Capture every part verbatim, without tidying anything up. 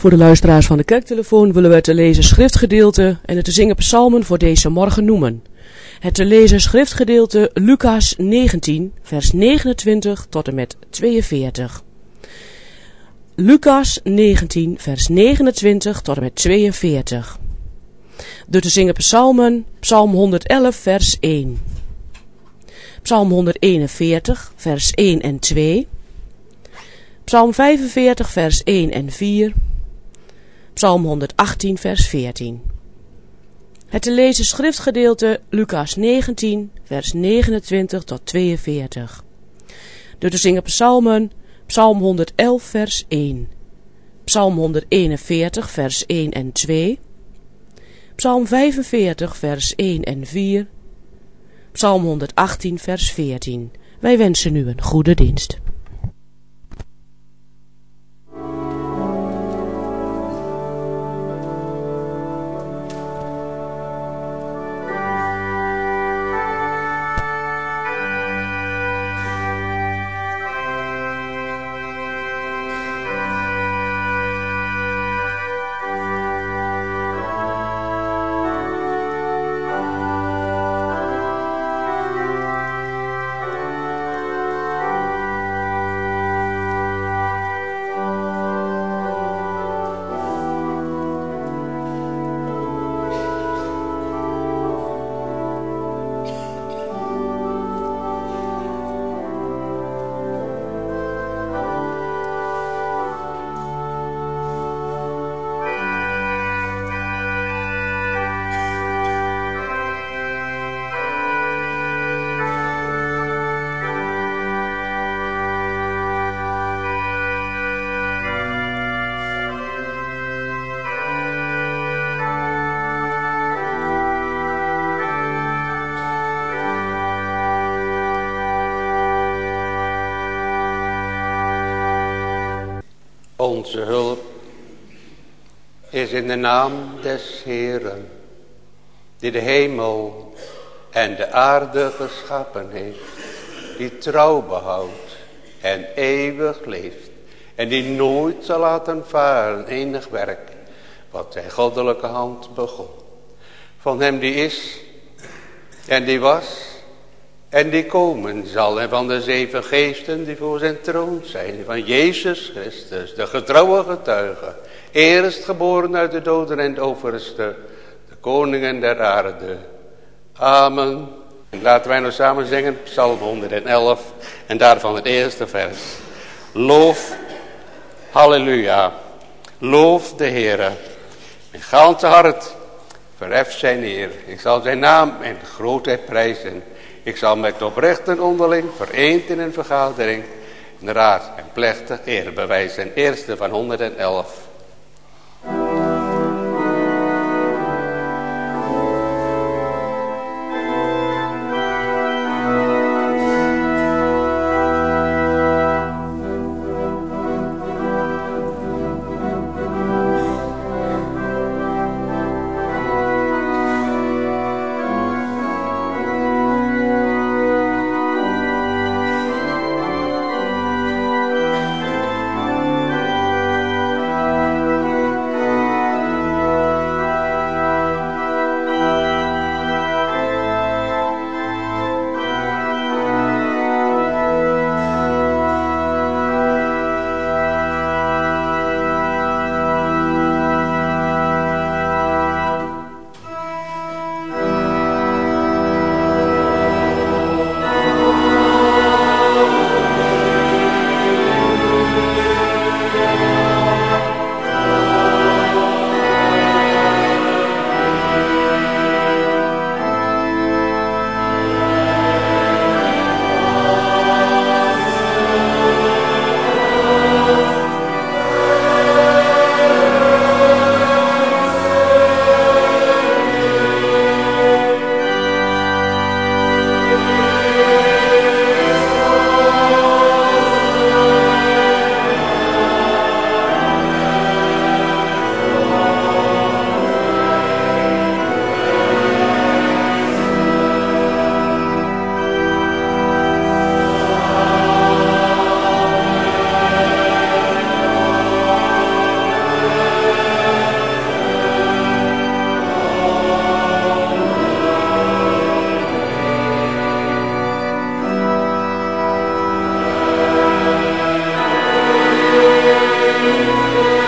Voor de luisteraars van de kerktelefoon willen we het te lezen schriftgedeelte en het te zingen psalmen voor deze morgen noemen. Het te lezen schriftgedeelte Lucas negentien, vers negenentwintig tot en met tweeënveertig. Lucas negentien, vers negenentwintig tot en met tweeënveertig. De te zingen psalmen, psalm honderdelf, vers één. Psalm honderdeenenveertig, vers één en twee. Psalm vijfenveertig, vers één en vier. Psalm honderdachttien, vers veertien. Het te lezen schriftgedeelte Lucas negentien, vers negenentwintig tot tweeënveertig. De te zingen psalmen, psalm honderdelf, vers één. Psalm honderdeenenveertig, vers één en twee. Psalm vijfenveertig, vers één en vier. Psalm honderdachttien, vers veertien. Wij wensen u een goede dienst. Onze hulp is in de naam des Heeren, die de hemel en de aarde geschapen heeft, die trouw behoudt en eeuwig leeft, en die nooit zal laten varen enig werk, wat zijn goddelijke hand begon. Van hem die is, en die was, en die komen zal, en van de zeven geesten die voor zijn troon zijn, van Jezus Christus, de getrouwe getuige, eerstgeboren uit de doden en de overste, de koningen der aarde. Amen. En laten wij nou samen zingen, psalm honderdelf, en daarvan het eerste vers. Loof, halleluja, loof de Heere, mijn ganse hart verheft zijn eer. Ik zal zijn naam en grootheid prijzen. Ik zal met oprechten onderling, vereend in een vergadering, in raad en plechtig eer bewijzen. Eerste van honderdelf.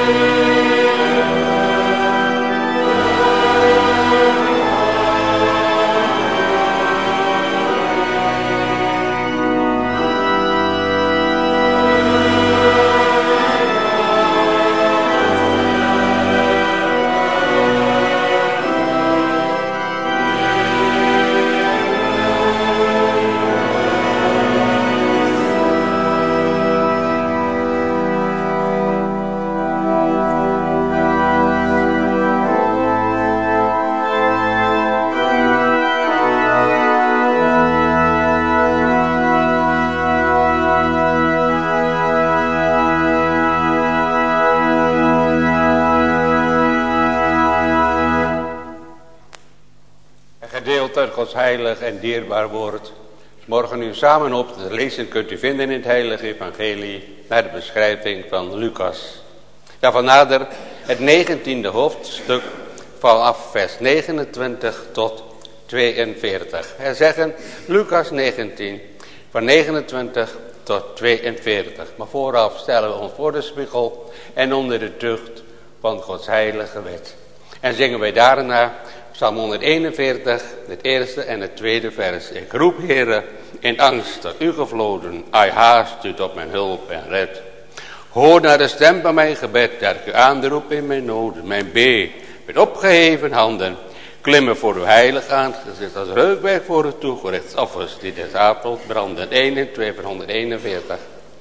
Uit Gods heilig en dierbaar woord. Morgen u samen op te lezen kunt u vinden in het heilige evangelie naar de beschrijving van Lucas. Ja, van nader het negentiende hoofdstuk vanaf vers negenentwintig tot tweeënveertig. Er zeggen Lucas negentien van negenentwintig tot tweeënveertig. Maar vooraf stellen we ons voor de spiegel en onder de tucht van Gods heilige wet. En zingen wij daarna Psalm honderdeenenveertig, het eerste en het tweede vers. Ik roep, Heere, in angst tot u gevloden. Ai, haast u tot mijn hulp en red. Hoor naar de stem van mijn gebed, dat ik u aanroep in mijn noden. Mijn bee met opgeheven handen. Klimmen voor uw heilig aangezicht als reukwerk voor u toegericht. Offers die des avonds branden. één en twee van honderdeenenveertig.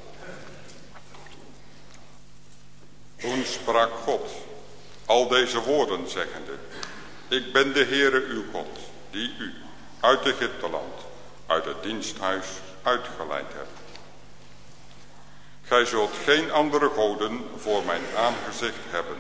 Toen sprak God al deze woorden zeggende. Ik ben de Heere uw God, die u uit Egypteland, uit het diensthuis uitgeleid hebt. Gij zult geen andere goden voor mijn aangezicht hebben.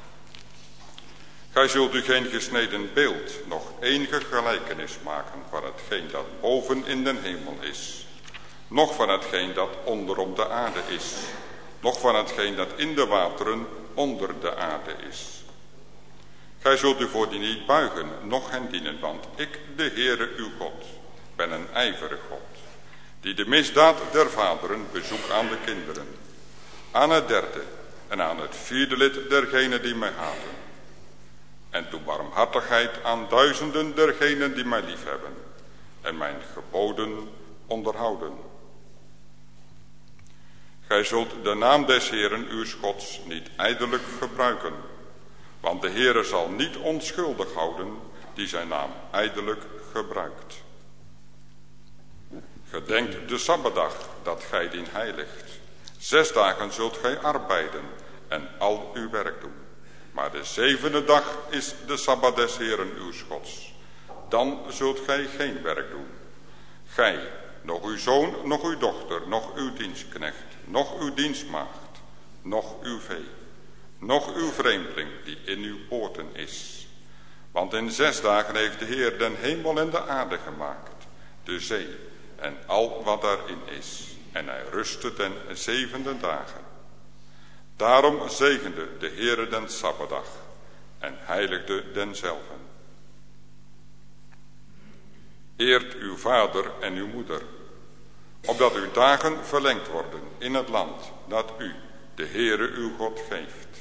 Gij zult u geen gesneden beeld, nog enige gelijkenis maken van hetgeen dat boven in den hemel is, noch van hetgeen dat onderom de aarde is, noch van hetgeen dat in de wateren onder de aarde is. Gij zult u voor die niet buigen, noch hen dienen, want ik, de Heere uw God, ben een ijverig God, die de misdaad der vaderen bezoekt aan de kinderen, aan het derde en aan het vierde lid dergenen die mij haten, en doe barmhartigheid aan duizenden dergenen die mij liefhebben en mijn geboden onderhouden. Gij zult de naam des Heeren uws Gods niet ijdelijk gebruiken, want de Heere zal niet onschuldig houden die zijn naam ijdelijk gebruikt. Gedenkt de Sabbatdag dat gij dien heiligt. Zes dagen zult gij arbeiden en al uw werk doen. Maar de zevende dag is de Sabbat des Heeren uws Gods. Dan zult gij geen werk doen. Gij, nog uw zoon, nog uw dochter, nog uw dienstknecht, nog uw dienstmaagd, nog uw vee, nog uw vreemdeling die in uw poorten is. Want in zes dagen heeft de Heer den hemel en de aarde gemaakt, de zee en al wat daarin is. En hij rustte den zevende dagen. Daarom zegende de Heere den Sabbatdag en heiligde denzelven. Eert uw vader en uw moeder, opdat uw dagen verlengd worden in het land dat u, de Heere uw God, geeft.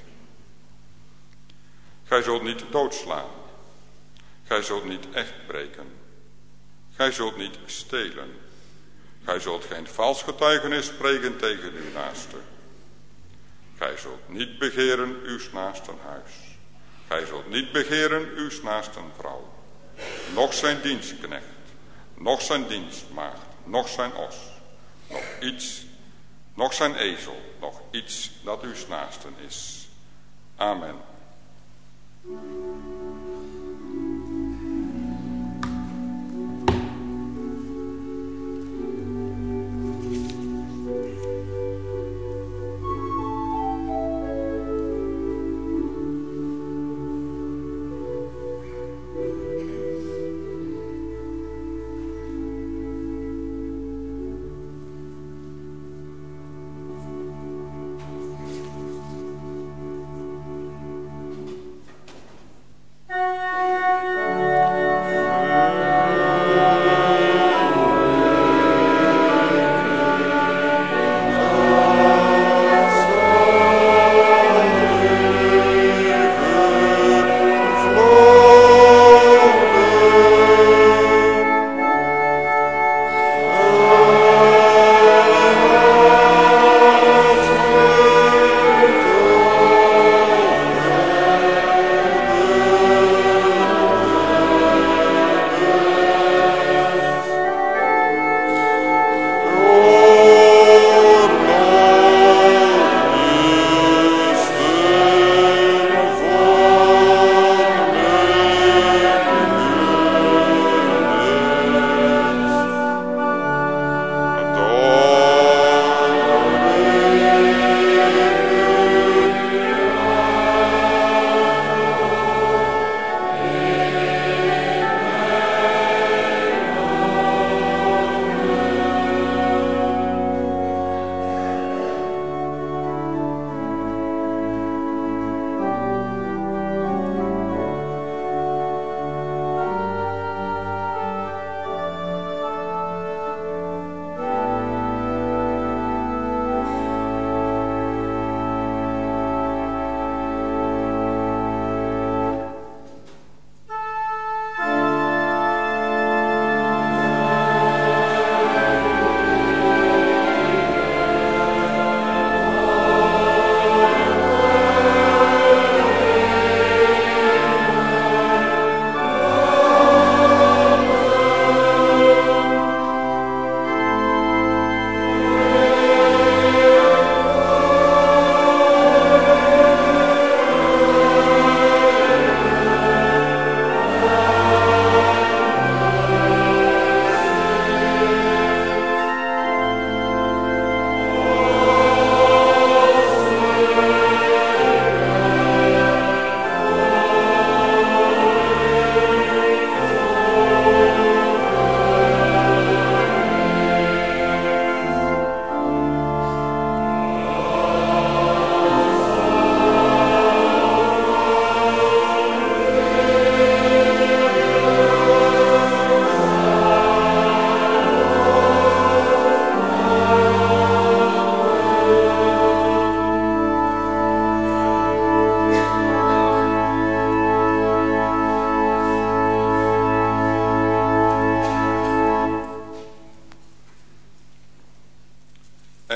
Gij zult niet doodslaan. Gij zult niet echt breken. Gij zult niet stelen. Gij zult geen vals getuigenis spreken tegen uw naaste. Gij zult niet begeren uws naasten huis. Gij zult niet begeren uws naasten vrouw. Noch zijn dienstknecht, noch zijn dienstmaagd, noch zijn os, nog iets, noch zijn ezel, nog iets dat uws naasten is. Amen.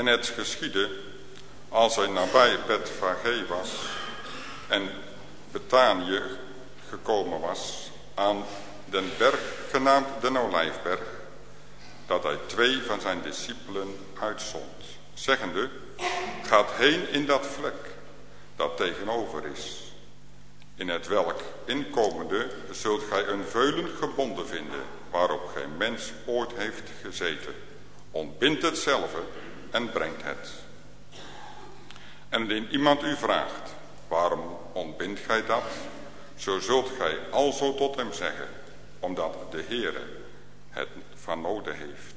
het geschiedde, als hij nabij Betfage was en Betanië gekomen was, aan den berg genaamd de Olijfberg, dat hij twee van zijn discipelen uitzond, zeggende, gaat heen in dat vlek, dat tegenover is. In het welk inkomende zult gij een veulen gebonden vinden, waarop geen mens ooit heeft gezeten. Ontbindt hetzelfde en brengt het. En indien iemand u vraagt, waarom ontbindt gij dat? Zo zult gij alzo tot hem zeggen, omdat de Heere het van noden heeft.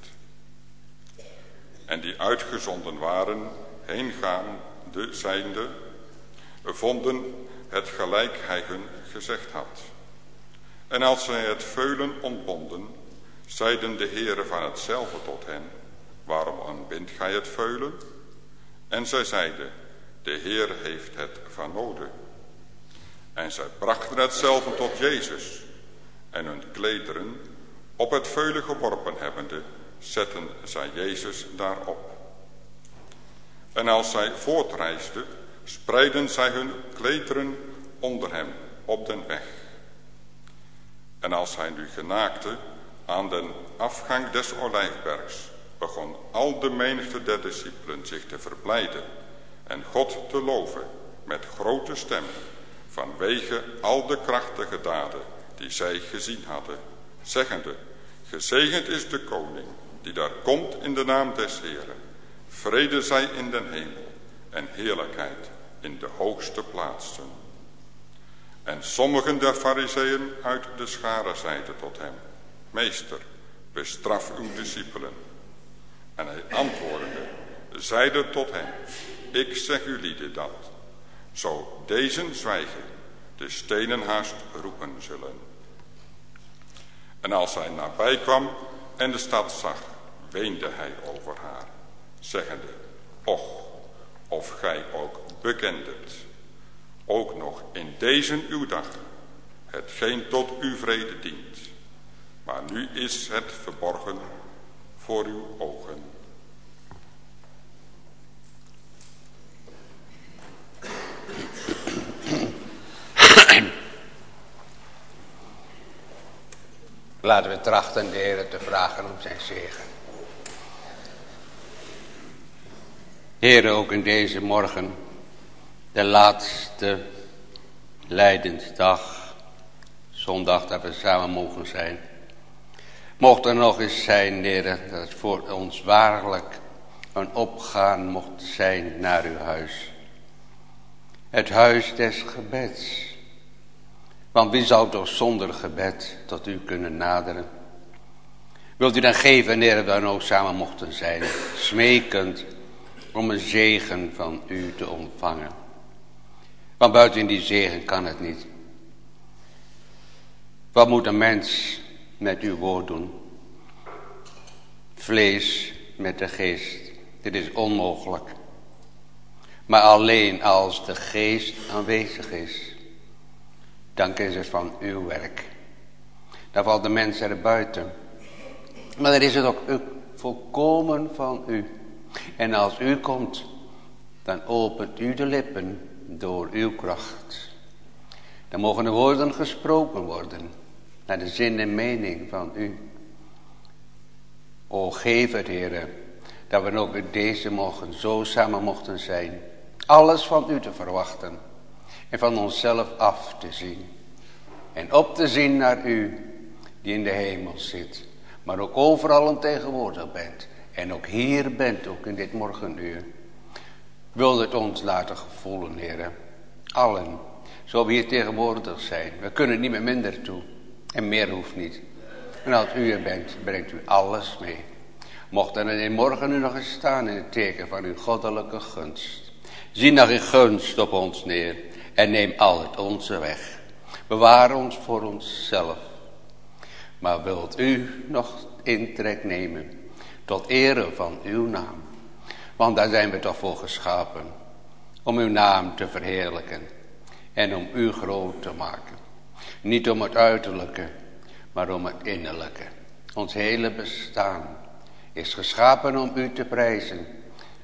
En die uitgezonden waren, heengaande zijnde, vonden het gelijk hij hun gezegd had. En als zij het veulen ontbonden, zeiden de Heere van hetzelfde tot hen, waarom ontbindt gij het veulen? En zij zeiden, de Heer heeft het van noden. En zij brachten hetzelfde tot Jezus, en hun klederen, op het veulen geworpen hebbende, zetten zij Jezus daarop. En als zij voortreisden, spreidden zij hun klederen onder hem op den weg. En als hij nu genaakte aan den afgang des Olijfbergs, begon al de menigte der discipelen zich te verblijden en God te loven met grote stem, vanwege al de krachtige daden die zij gezien hadden, zeggende, gezegend is de koning die daar komt in de naam des Heeren. Vrede zij in den hemel en heerlijkheid in de hoogste plaatsen. En sommigen der Farizeeën uit de schare zeiden tot hem, meester, bestraf uw discipelen. En hij antwoordende, zeide tot hen, ik zeg ulieden dat, zo deze zwijgen, de stenen haast roepen zullen. En als hij nabij kwam en de stad zag, weende hij over haar, zeggende, och, of gij ook bekendet, ook nog in deze uw dag, hetgeen tot uw vrede dient. Maar nu is het verborgen voor uw ogen. Laten we trachten de Heer te vragen om zijn zegen. Heer, ook in deze morgen, de laatste lijdensdag, zondag dat we samen mogen zijn. Mocht er nog eens zijn, Heer, dat het voor ons waarlijk een opgaan mocht zijn naar uw huis. Het huis des gebeds. Want wie zou toch zonder gebed tot u kunnen naderen? Wilt u dan geven, Heer, dat we dan ook samen mochten zijn, smekend om een zegen van u te ontvangen. Want buiten die zegen kan het niet. Wat moet een mens met uw woord doen? Vlees met de geest, dit is onmogelijk. Maar alleen als de geest aanwezig is, dan is het van uw werk. Dan valt de mens erbuiten. Maar dan is het ook volkomen van u. En als u komt, dan opent u de lippen door uw kracht. Dan mogen de woorden gesproken worden naar de zin en mening van u. O geef het, Heere, dat we ook in deze morgen zo samen mochten zijn. Alles van u te verwachten en van onszelf af te zien. En op te zien naar u die in de hemel zit, maar ook overal en tegenwoordig bent. En ook hier bent, ook in dit morgenuur. Wil het ons laten gevoelen, heren. Allen, zo we hier tegenwoordig zijn. We kunnen niet meer minder toe. En meer hoeft niet. En als u er bent, brengt u alles mee. Mocht er in morgen u nog eens staan in het teken van uw goddelijke gunst. Zie nog uw gunst op ons neer. En neem al het onze weg. Bewaar ons voor onszelf. Maar wilt u nog intrek nemen tot ere van uw naam. Want daar zijn we toch voor geschapen. Om uw naam te verheerlijken. En om u groot te maken. Niet om het uiterlijke, maar om het innerlijke. Ons hele bestaan is geschapen om u te prijzen.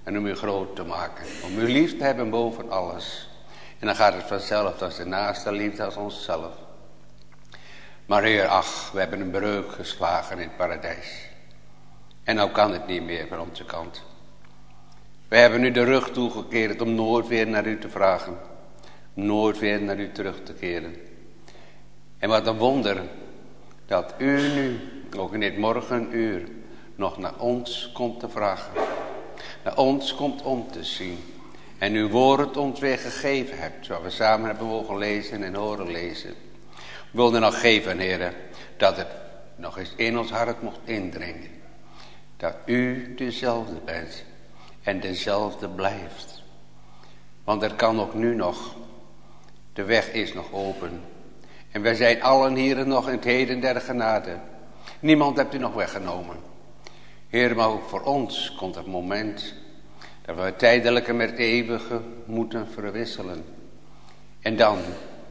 En om u groot te maken. Om u lief te hebben boven alles. En dan gaat het vanzelf als de naaste liefde als onszelf. Maar Heer, ach, we hebben een breuk geslagen in het paradijs. En nou kan het niet meer van onze kant. We hebben nu de rug toegekeerd om nooit weer naar u te vragen. Om nooit weer naar u terug te keren. En wat een wonder dat u nu, ook in dit morgenuur, nog naar ons komt te vragen. Naar ons komt om te zien. En uw woord ons weer gegeven hebt. Zoals we samen hebben mogen lezen en horen lezen. We wilden nog geven, heren, dat het nog eens in ons hart mocht indringen. Dat u dezelfde bent. En dezelfde blijft. Want er kan ook nu nog. De weg is nog open. En wij zijn allen hier nog in het heden der genade. Niemand hebt u nog weggenomen. Heer, maar ook voor ons komt het moment dat we het tijdelijke met het eeuwige moeten verwisselen. En dan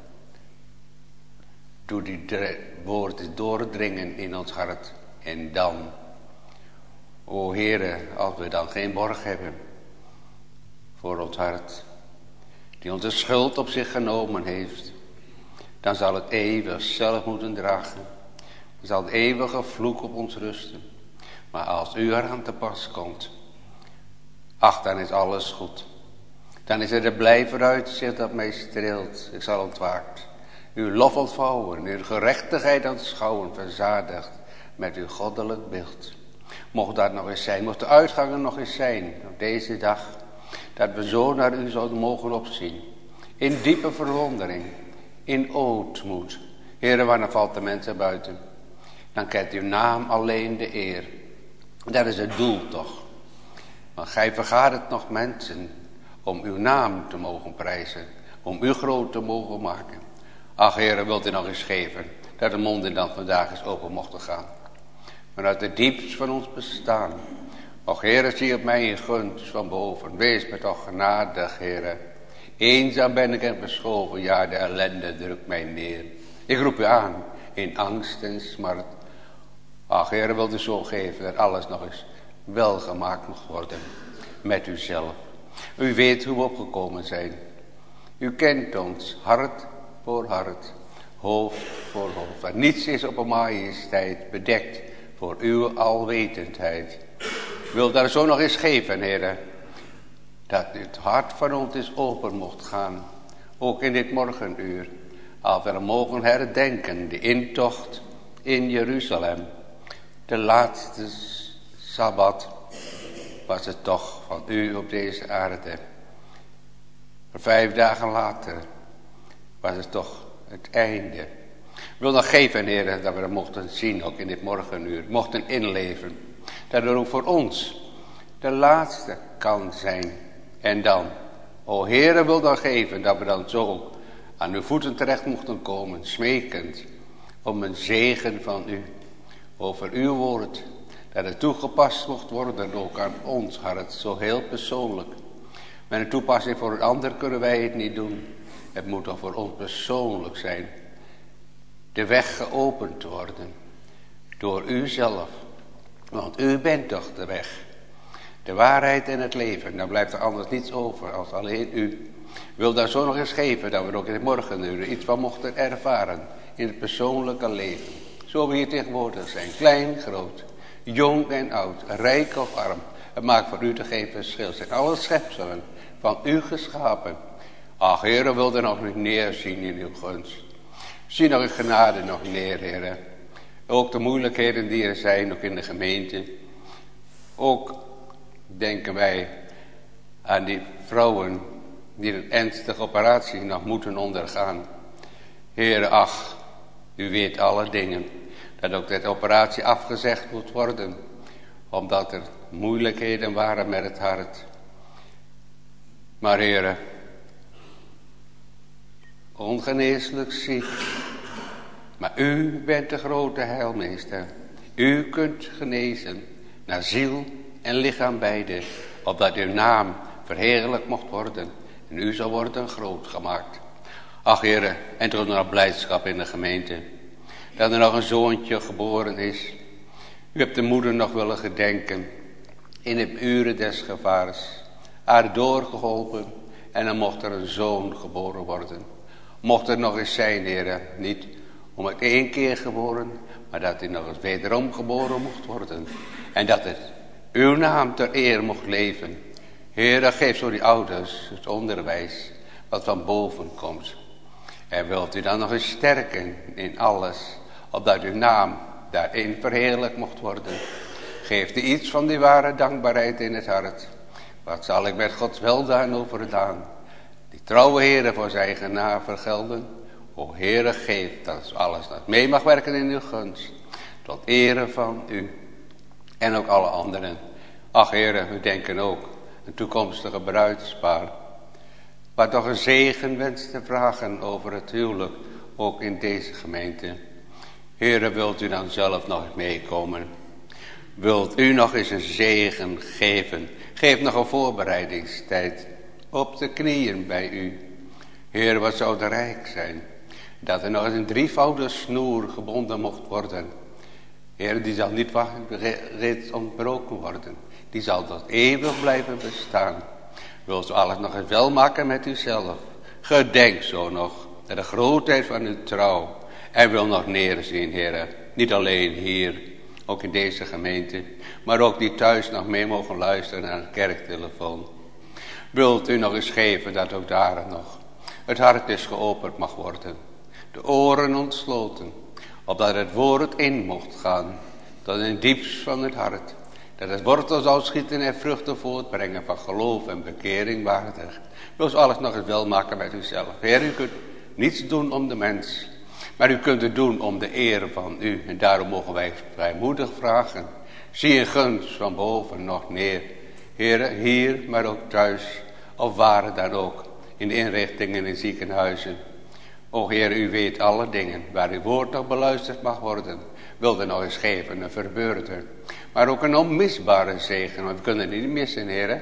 doe die woorden doordringen in ons hart. En dan, o Heere, als we dan geen borg hebben voor ons hart, die onze schuld op zich genomen heeft, dan zal het eeuwig zelf moeten dragen. Dan zal het eeuwige vloek op ons rusten. Maar als u eraan te pas komt, ach, dan is alles goed. Dan is er de blij vooruitzicht dat mij streelt. Ik zal ontwaakt uw lof ontvouwen, uw gerechtigheid aanschouwen, verzadigd met uw goddelijk beeld. Mocht dat nog eens zijn, mocht de uitgangen nog eens zijn op deze dag, dat we zo naar u zouden mogen opzien. In diepe verwondering, in ootmoed. Heere, wanneer valt de mensen buiten? Dan kent uw naam alleen de eer. Dat is het doel toch. Maar gij vergadert nog mensen om uw naam te mogen prijzen. Om u groot te mogen maken. Ach, Heere, wilt u nog eens geven dat de monden dan vandaag eens open mochten gaan. Vanuit de diepst van ons bestaan. Och, Heere, zie op mij in gunst van boven. Wees me toch genadig, Heere. Eenzaam ben ik en verschoven. Ja, de ellende drukt mij neer. Ik roep u aan in angst en smart. Ach, Heere, wilt u zo geven dat alles nog eens welgemaakt mag worden met uzelf. U weet hoe we opgekomen zijn. U kent ons hart voor hart, hoofd voor hoofd. En niets is op een majesteit bedekt voor uw alwetendheid. Wil daar zo nog eens geven, Heere, dat het hart van ons is open mocht gaan, ook in dit morgenuur, als we mogen herdenken de intocht in Jeruzalem. De laatste Sabbat was het toch van u op deze aarde. Vijf dagen later was het toch het einde. Ik wil nog geven, Heer, dat we dat mochten zien, ook in dit morgenuur, mochten inleven. Dat er ook voor ons de laatste kan zijn. En dan, o Heer, wil dan geven dat we dan zo aan uw voeten terecht mochten komen, smekend om een zegen van u. Over uw woord, dat het toegepast mocht worden ook aan ons hart, zo heel persoonlijk. Met een toepassing voor een ander kunnen wij het niet doen. Het moet toch voor ons persoonlijk zijn. De weg geopend worden door u zelf. Want u bent toch de weg, de waarheid en het leven. Dan blijft er anders niets over als alleen u. Wil daar zo nog eens geven dat we ook in het morgenuur iets van mochten ervaren in het persoonlijke leven. Zo we hier tegenwoordig zijn, klein, groot, jong en oud, rijk of arm. Het maakt voor u te geen verschil. Zijn alle schepselen van u geschapen. Ach, Heere, wil er nog niet neerzien in uw gunst. Zie nog in genade nog neer, Heere. Ook de moeilijkheden die er zijn, ook in de gemeente. Ook denken wij aan die vrouwen die een ernstige operatie nog moeten ondergaan. Heere, ach, u weet alle dingen. Dat ook de operatie afgezegd moet worden. Omdat er moeilijkheden waren met het hart. Maar Heere, ongeneeslijk ziek. Maar u bent de grote heilmeester. U kunt genezen naar ziel en lichaam beide. Opdat uw naam verheerlijk mocht worden. En u zal worden groot gemaakt. Ach Heere, en toch nog blijdschap in de gemeente. Dat er nog een zoontje geboren is. U hebt de moeder nog willen gedenken. In het uren des gevaars. haar doorgeholpen. En dan mocht er een zoon geboren worden. Mocht er nog eens zijn, Heere, niet om het één keer geboren, maar dat hij nog eens wederom geboren mocht worden. En dat het uw naam ter eer mocht leven. Heere, geef zo die ouders het onderwijs wat van boven komt. En wilt u dan nog eens sterken in alles, opdat uw naam daarin verheerlijk mocht worden. Geeft u iets van die ware dankbaarheid in het hart. Wat zal ik met Gods weldaad overdaan? Die trouwe Heere voor zijn genade vergelden. O Heere, geef dat alles dat mee mag werken in uw gunst. Tot ere van u. En ook alle anderen. Ach Heere, we denken ook een toekomstige bruidspaar. Maar toch een zegen wenst te vragen over het huwelijk. Ook in deze gemeente. Heere, wilt u dan zelf nog meekomen? Wilt u nog eens een zegen geven? Geef nog een voorbereidingstijd. Op de knieën bij u. Heer, wat zou er rijk zijn. Dat er nog eens een drievoudige snoer gebonden mocht worden. Heer, die zal niet reeds ontbroken worden. Die zal tot eeuwig blijven bestaan. Wilt u alles nog eens wel maken met uzelf. Gedenk zo nog naar de grootheid van uw trouw. En wil nog neerzien, Heer. Niet alleen hier, ook in deze gemeente. Maar ook die thuis nog mee mogen luisteren naar de kerktelefoon. Wilt u nog eens geven dat ook daar nog het hart is geopend mag worden. De oren ontsloten. Opdat het woord in mocht gaan. Tot in het diepst van het hart. Dat het wortel zal schieten en vruchten voortbrengen van geloof en bekering waardig. Wilt u alles nog eens wel maken met uzelf. Heer, u kunt niets doen om de mens. Maar u kunt het doen om de eer van u. En daarom mogen wij vrijmoedig vragen. Zie een gunst van boven nog neer. Heer, hier, maar ook thuis. Of waar dan ook. In inrichtingen en ziekenhuizen. O Heer, u weet alle dingen. Waar uw woord nog beluisterd mag worden. Wil er nog eens geven, een verbeurder. Maar ook een onmisbare zegen. Want we kunnen het niet missen, Heer.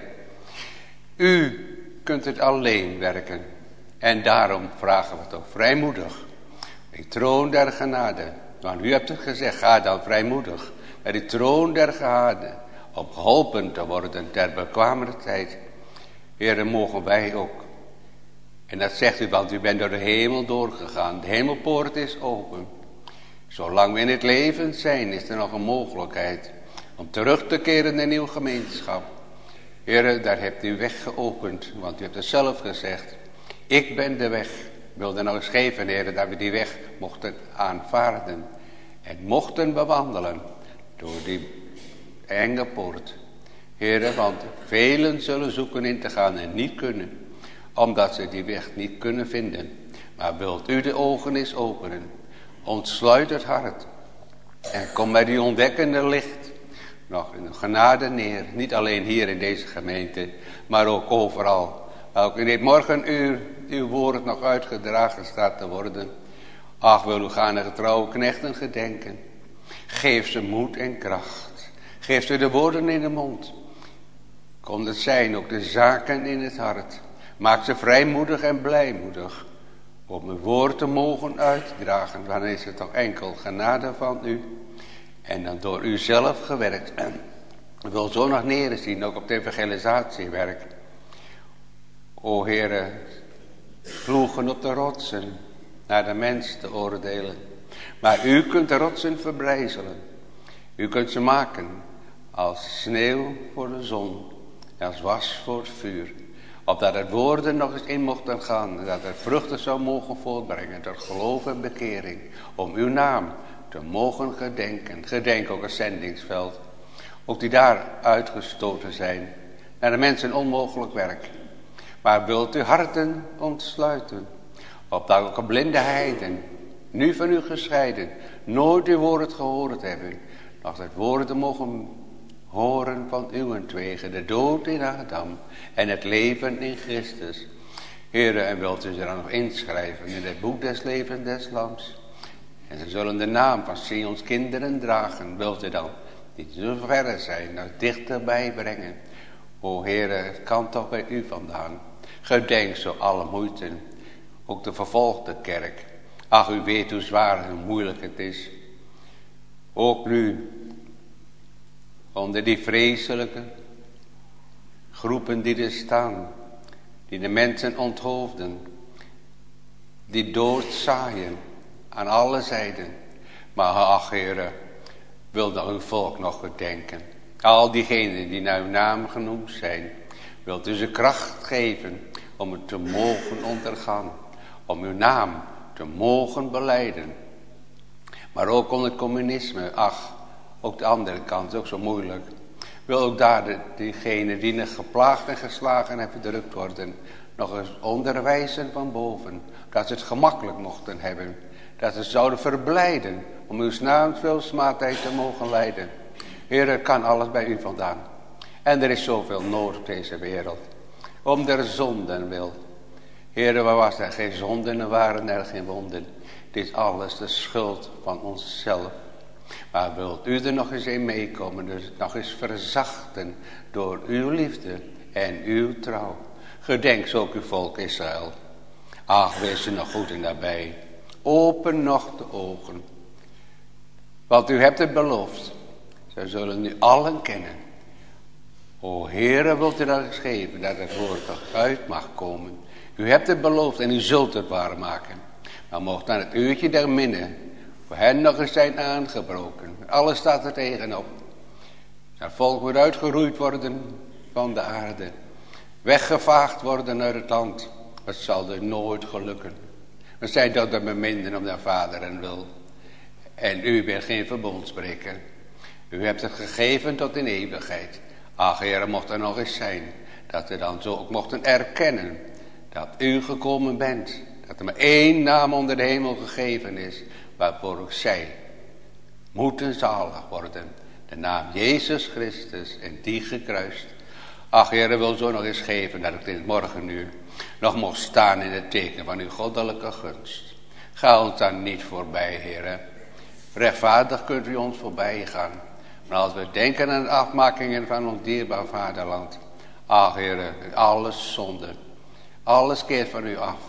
U kunt het alleen werken. En daarom vragen we toch vrijmoedig. Die troon der genade. Want u hebt het gezegd, ga dan vrijmoedig. Naar die troon der genade. Om geholpen te worden ter bekwamere tijd. Heer, mogen wij ook. En dat zegt u, want u bent door de hemel doorgegaan. De hemelpoort is open. Zolang we in het leven zijn, is er nog een mogelijkheid. Om terug te keren in uw gemeenschap. Heer, daar hebt u weg geopend. Want u hebt het zelf gezegd. Ik ben de weg. Ik wilde nou eens geven, Heer, dat we die weg mochten aanvaarden. En mochten bewandelen. Door die enge poort. Heer, want velen zullen zoeken in te gaan en niet kunnen. Omdat ze die weg niet kunnen vinden. Maar wilt u de ogen eens openen. Ontsluit het hart. En kom bij die ontdekkende licht. Nog in de genade neer. Niet alleen hier in deze gemeente. Maar ook overal. Ook in dit morgenuur uw woord nog uitgedragen staat te worden. Ach, wil u gaan de getrouwe knechten gedenken. Geef ze moed en kracht. Geef ze de woorden in de mond. Kon het zijn ook de zaken in het hart. Maak ze vrijmoedig en blijmoedig. Om uw woord te mogen uitdragen. Dan is het toch enkel genade van u. En dan door u zelf gewerkt. En ik wil zo nog neerzien. Ook op het evangelisatiewerk. O Heere. Ploegen op de rotsen. Naar de mens te oordelen. Maar u kunt de rotsen verbrijzelen. U kunt ze maken. Als sneeuw voor de zon. Als was voor het vuur. Opdat het woorden nog eens in mochten gaan. Dat het vruchten zou mogen voortbrengen. Tot geloof en bekering. Om uw naam te mogen gedenken. Gedenk ook een zendingsveld. Ook die daar uitgestoten zijn. Naar de mensen onmogelijk werk. Maar wilt u harten ontsluiten. Opdat ook een blinde heiden. Nu van u gescheiden. Nooit uw woord gehoord hebben. Nog het woorden mogen horen van uwentwege. De dood in Adam. En het leven in Christus. Heere, en wilt u ze dan nog inschrijven in het boek des levens des lams. En ze zullen de naam van Sions kinderen dragen. Wilt u dan niet zo verre zijn, nog dichterbij brengen. O Heere, het kan toch bij u vandaan. Gedenk zo alle moeite. Ook de vervolgde kerk. Ach, u weet hoe zwaar en hoe moeilijk het is. Ook nu. Onder die vreselijke groepen die er staan, die de mensen onthoofden, die doodzaaien aan alle zijden. Maar ach, Heere, wil dan uw volk nog gedenken. Al diegenen die naar uw naam genoemd zijn, wilt u ze kracht geven om het te mogen ondergaan. Om uw naam te mogen belijden. Maar ook om het communisme, ach, ook de andere kant is ook zo moeilijk. Wil ook daar de, diegenen die nog geplaagd en geslagen en verdrukt worden, nog eens onderwijzen van boven. Dat ze het gemakkelijk mochten hebben. Dat ze zouden verblijden om uw naams wil smaadheid te mogen leiden. Heer, er kan alles bij u vandaan. En er is zoveel nood op deze wereld. Om der zonden wil. Heer, waar was er geen zonden en waren er geen wonden. Dit is alles de schuld van onszelf. Maar wilt u er nog eens in meekomen, dus het nog eens verzachten door uw liefde en uw trouw. Gedenk zo ook uw volk Israël. Ach, wees er nog goed en nabij. Open nog de ogen. Want u hebt het beloofd. Zij zullen nu allen kennen. O Heere, wilt u dat eens geven, dat het woord toch uit mag komen. U hebt het beloofd en u zult het waarmaken. Maar mocht dan het uurtje der minne voor hen nog eens zijn aangebroken. Alles staat er tegenop. Het volk moet uitgeroeid worden van de aarde. Weggevaagd worden uit het land. Het zal er nooit gelukken. We zijn dat er beminden om de Vader en wil. En u bent geen verbondsbreker. U hebt het gegeven tot in eeuwigheid. Ach, Heere, mocht er nog eens zijn. Dat we dan zo ook mochten erkennen. Dat u gekomen bent. Dat er maar één naam onder de hemel gegeven is. Waarvoor ook zij moeten zalig worden. De naam Jezus Christus en die gekruist. Ach, Heere, wil zo nog eens geven dat ik dit morgenuur nog mocht staan in het teken van uw goddelijke gunst. Ga ons dan niet voorbij, Heere. Rechtvaardig kunt u ons voorbij gaan. Maar als we denken aan de afmakingen van ons dierbaar vaderland. Ach, Heere, alles zonde. Alles keert van u af.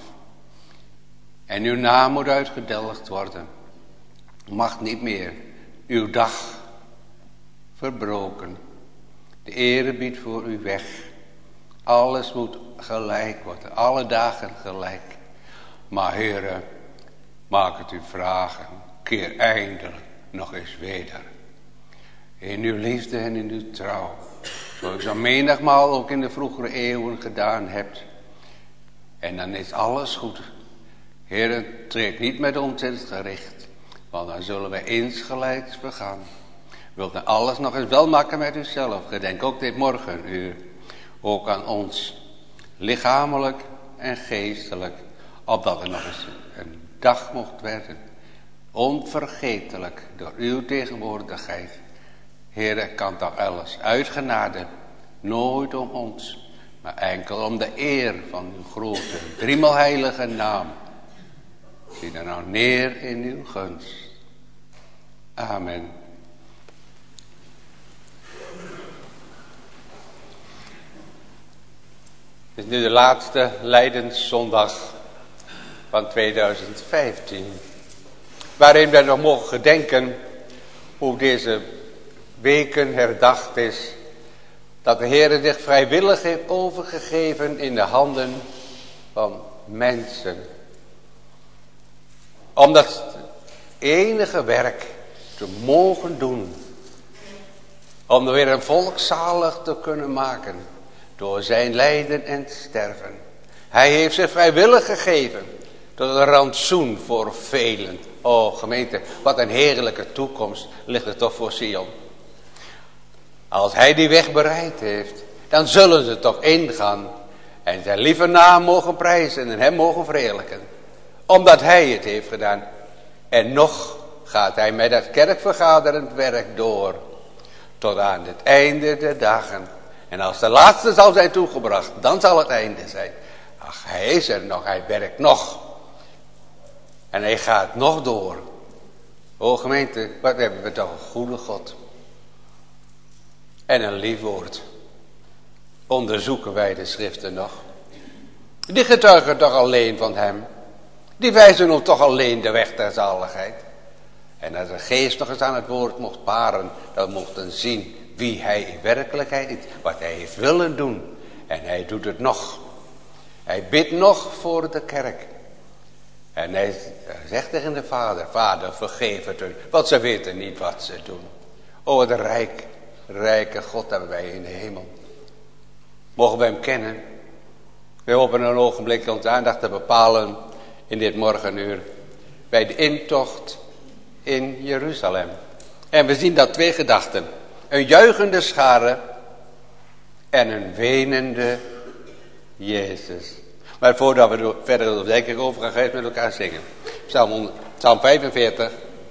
En uw naam moet uitgedelgd worden. Mag niet meer uw dag verbroken. De ere biedt voor u weg. Alles moet gelijk worden. Alle dagen gelijk. Maar Heere, maak het u vragen. Keer eindelijk nog eens weder. In uw liefde en in uw trouw. Zoals u zo menigmaal ook in de vroegere eeuwen gedaan hebt. En dan is alles goed. Heere, treed niet met ons in het gericht. Want dan zullen wij insgelijks vergaan. Wilt dan alles nog eens wel maken met uzelf. Gedenk ook dit morgenuur. Ook aan ons. Lichamelijk en geestelijk. Opdat er nog eens een dag mocht werden. Onvergetelijk door uw tegenwoordigheid. Heere, kan toch alles uit genade. Nooit om ons. Maar enkel om de eer van uw grote driemaal heilige naam. Zie er nou neer in uw gunst. Amen. Het is nu de laatste Lijdenszondag van tweeduizend vijftien. Waarin wij nog mogen gedenken hoe deze weken herdacht is. Dat de Heer zich vrijwillig heeft overgegeven in de handen van mensen. Om dat enige werk te mogen doen. Om er weer een volk zalig te kunnen maken. Door zijn lijden en sterven. Hij heeft zich vrijwillig gegeven. Tot een rantsoen voor velen. O gemeente, wat een heerlijke toekomst ligt er toch voor Sion. Als hij die weg bereid heeft, dan zullen ze toch ingaan. En zijn lieve naam mogen prijzen en hem mogen verheerlijken. Omdat hij het heeft gedaan. En nog gaat hij met het kerkvergaderend werk door. Tot aan het einde der dagen. En als de laatste zal zijn toegebracht, dan zal het einde zijn. Ach, hij is er nog, hij werkt nog. En hij gaat nog door. O gemeente, wat hebben we toch een goede God. En een lief woord. Onderzoeken wij de schriften nog. Die getuigen toch alleen van hem. Die wijzen ons toch alleen de weg der zaligheid. En als de geest nog eens aan het woord mocht paren, dan mochten zien wie hij in werkelijkheid is. Wat hij heeft willen doen. En hij doet het nog. Hij bidt nog voor de kerk. En hij zegt tegen de Vader, Vader, vergeef het hun, want ze weten niet wat ze doen. O, wat rijk, rijke God hebben wij in de hemel. Mogen we hem kennen? We hopen een ogenblik onze aandacht te bepalen in dit morgenuur bij de intocht in Jeruzalem. En we zien dat twee gedachten. Een juichende schare en een wenende Jezus. Maar voordat we verder denk ik over gaan, ga ik met elkaar zingen. Psalm, Psalm vijfenveertig.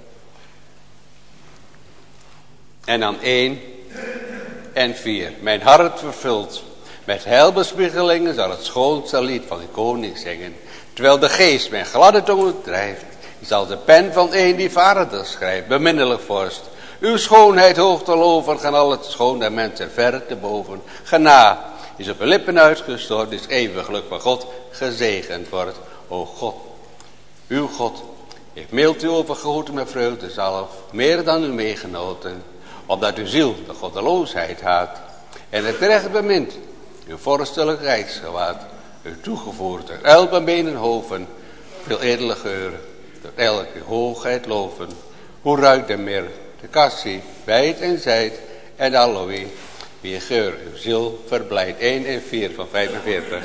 En dan één en vier. Mijn hart vervult met heilbespiegelingen zal het schoonste lied van de koning zingen. Terwijl de geest mijn gladde tongen drijft, zal de pen van een die vader schrijft. Beminnelijk vorst, uw schoonheid hoog te loven, gaan al het schoon der mensen ver te boven. Gena is op uw lippen uitgestort, is eeuwig geluk van God gezegend wordt. O God, uw God, heeft mild u overgoten met vreugdezalf, meer dan uw meegenoten, opdat uw ziel de goddeloosheid haat en het recht bemint, uw vorstelijk rijksgewaad, u toegevoerd uit elk en benen hoven, veel edele geuren, door elke hoogheid loven. Hoe ruikt de mir, de cassie, wijd en zijd en aloe, wie geur uw ziel verblijdt. één en vier van vijfenveertig.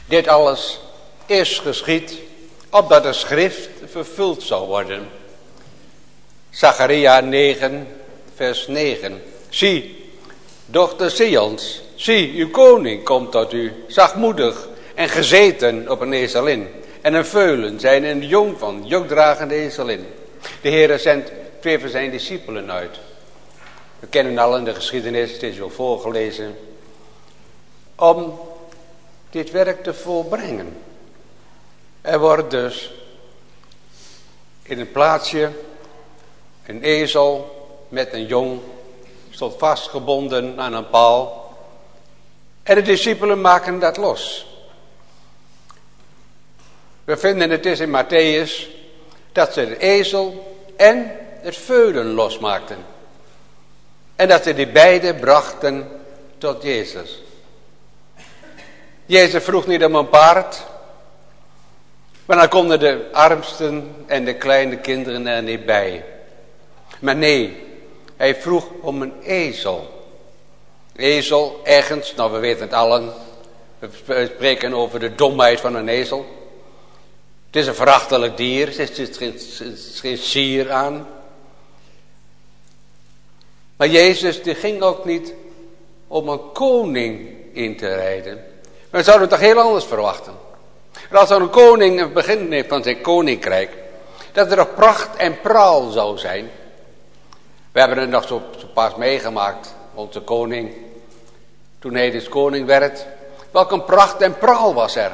Dit alles is geschied, opdat de schrift vervuld zou worden. Zacharia negen, vers negen. Zie, dochter Sions, zie, uw koning komt tot u, zachtmoedig en gezeten op een ezelin. En een veulen zijn een jong van jokdragende ezelin. De Heere zendt twee van zijn discipelen uit. We kennen al in de geschiedenis, het is ook voorgelezen. Om dit werk te volbrengen. Er wordt dus in een plaatsje een ezel met een jong stond vastgebonden aan een paal. En de discipelen maken dat los. We vinden het is in Matthäus dat ze de ezel en het veulen losmaakten. En dat ze die beide brachten tot Jezus. Jezus vroeg niet om een paard. Maar dan konden de armsten en de kleine kinderen er niet bij. Maar nee, hij vroeg om een ezel. Ezel, ergens, nou we weten het allen. We spreken over de domheid van een ezel. Het is een verachtelijk dier, er zit geen, geen sier aan. Maar Jezus die ging ook niet om een koning in te rijden. Maar we zouden het toch heel anders verwachten. En als er een koning het begin heeft van zijn koninkrijk, dat er nog pracht en praal zou zijn. We hebben het nog zo, zo pas meegemaakt, onze koning, toen hij dus koning werd. Welk een pracht en praal was er.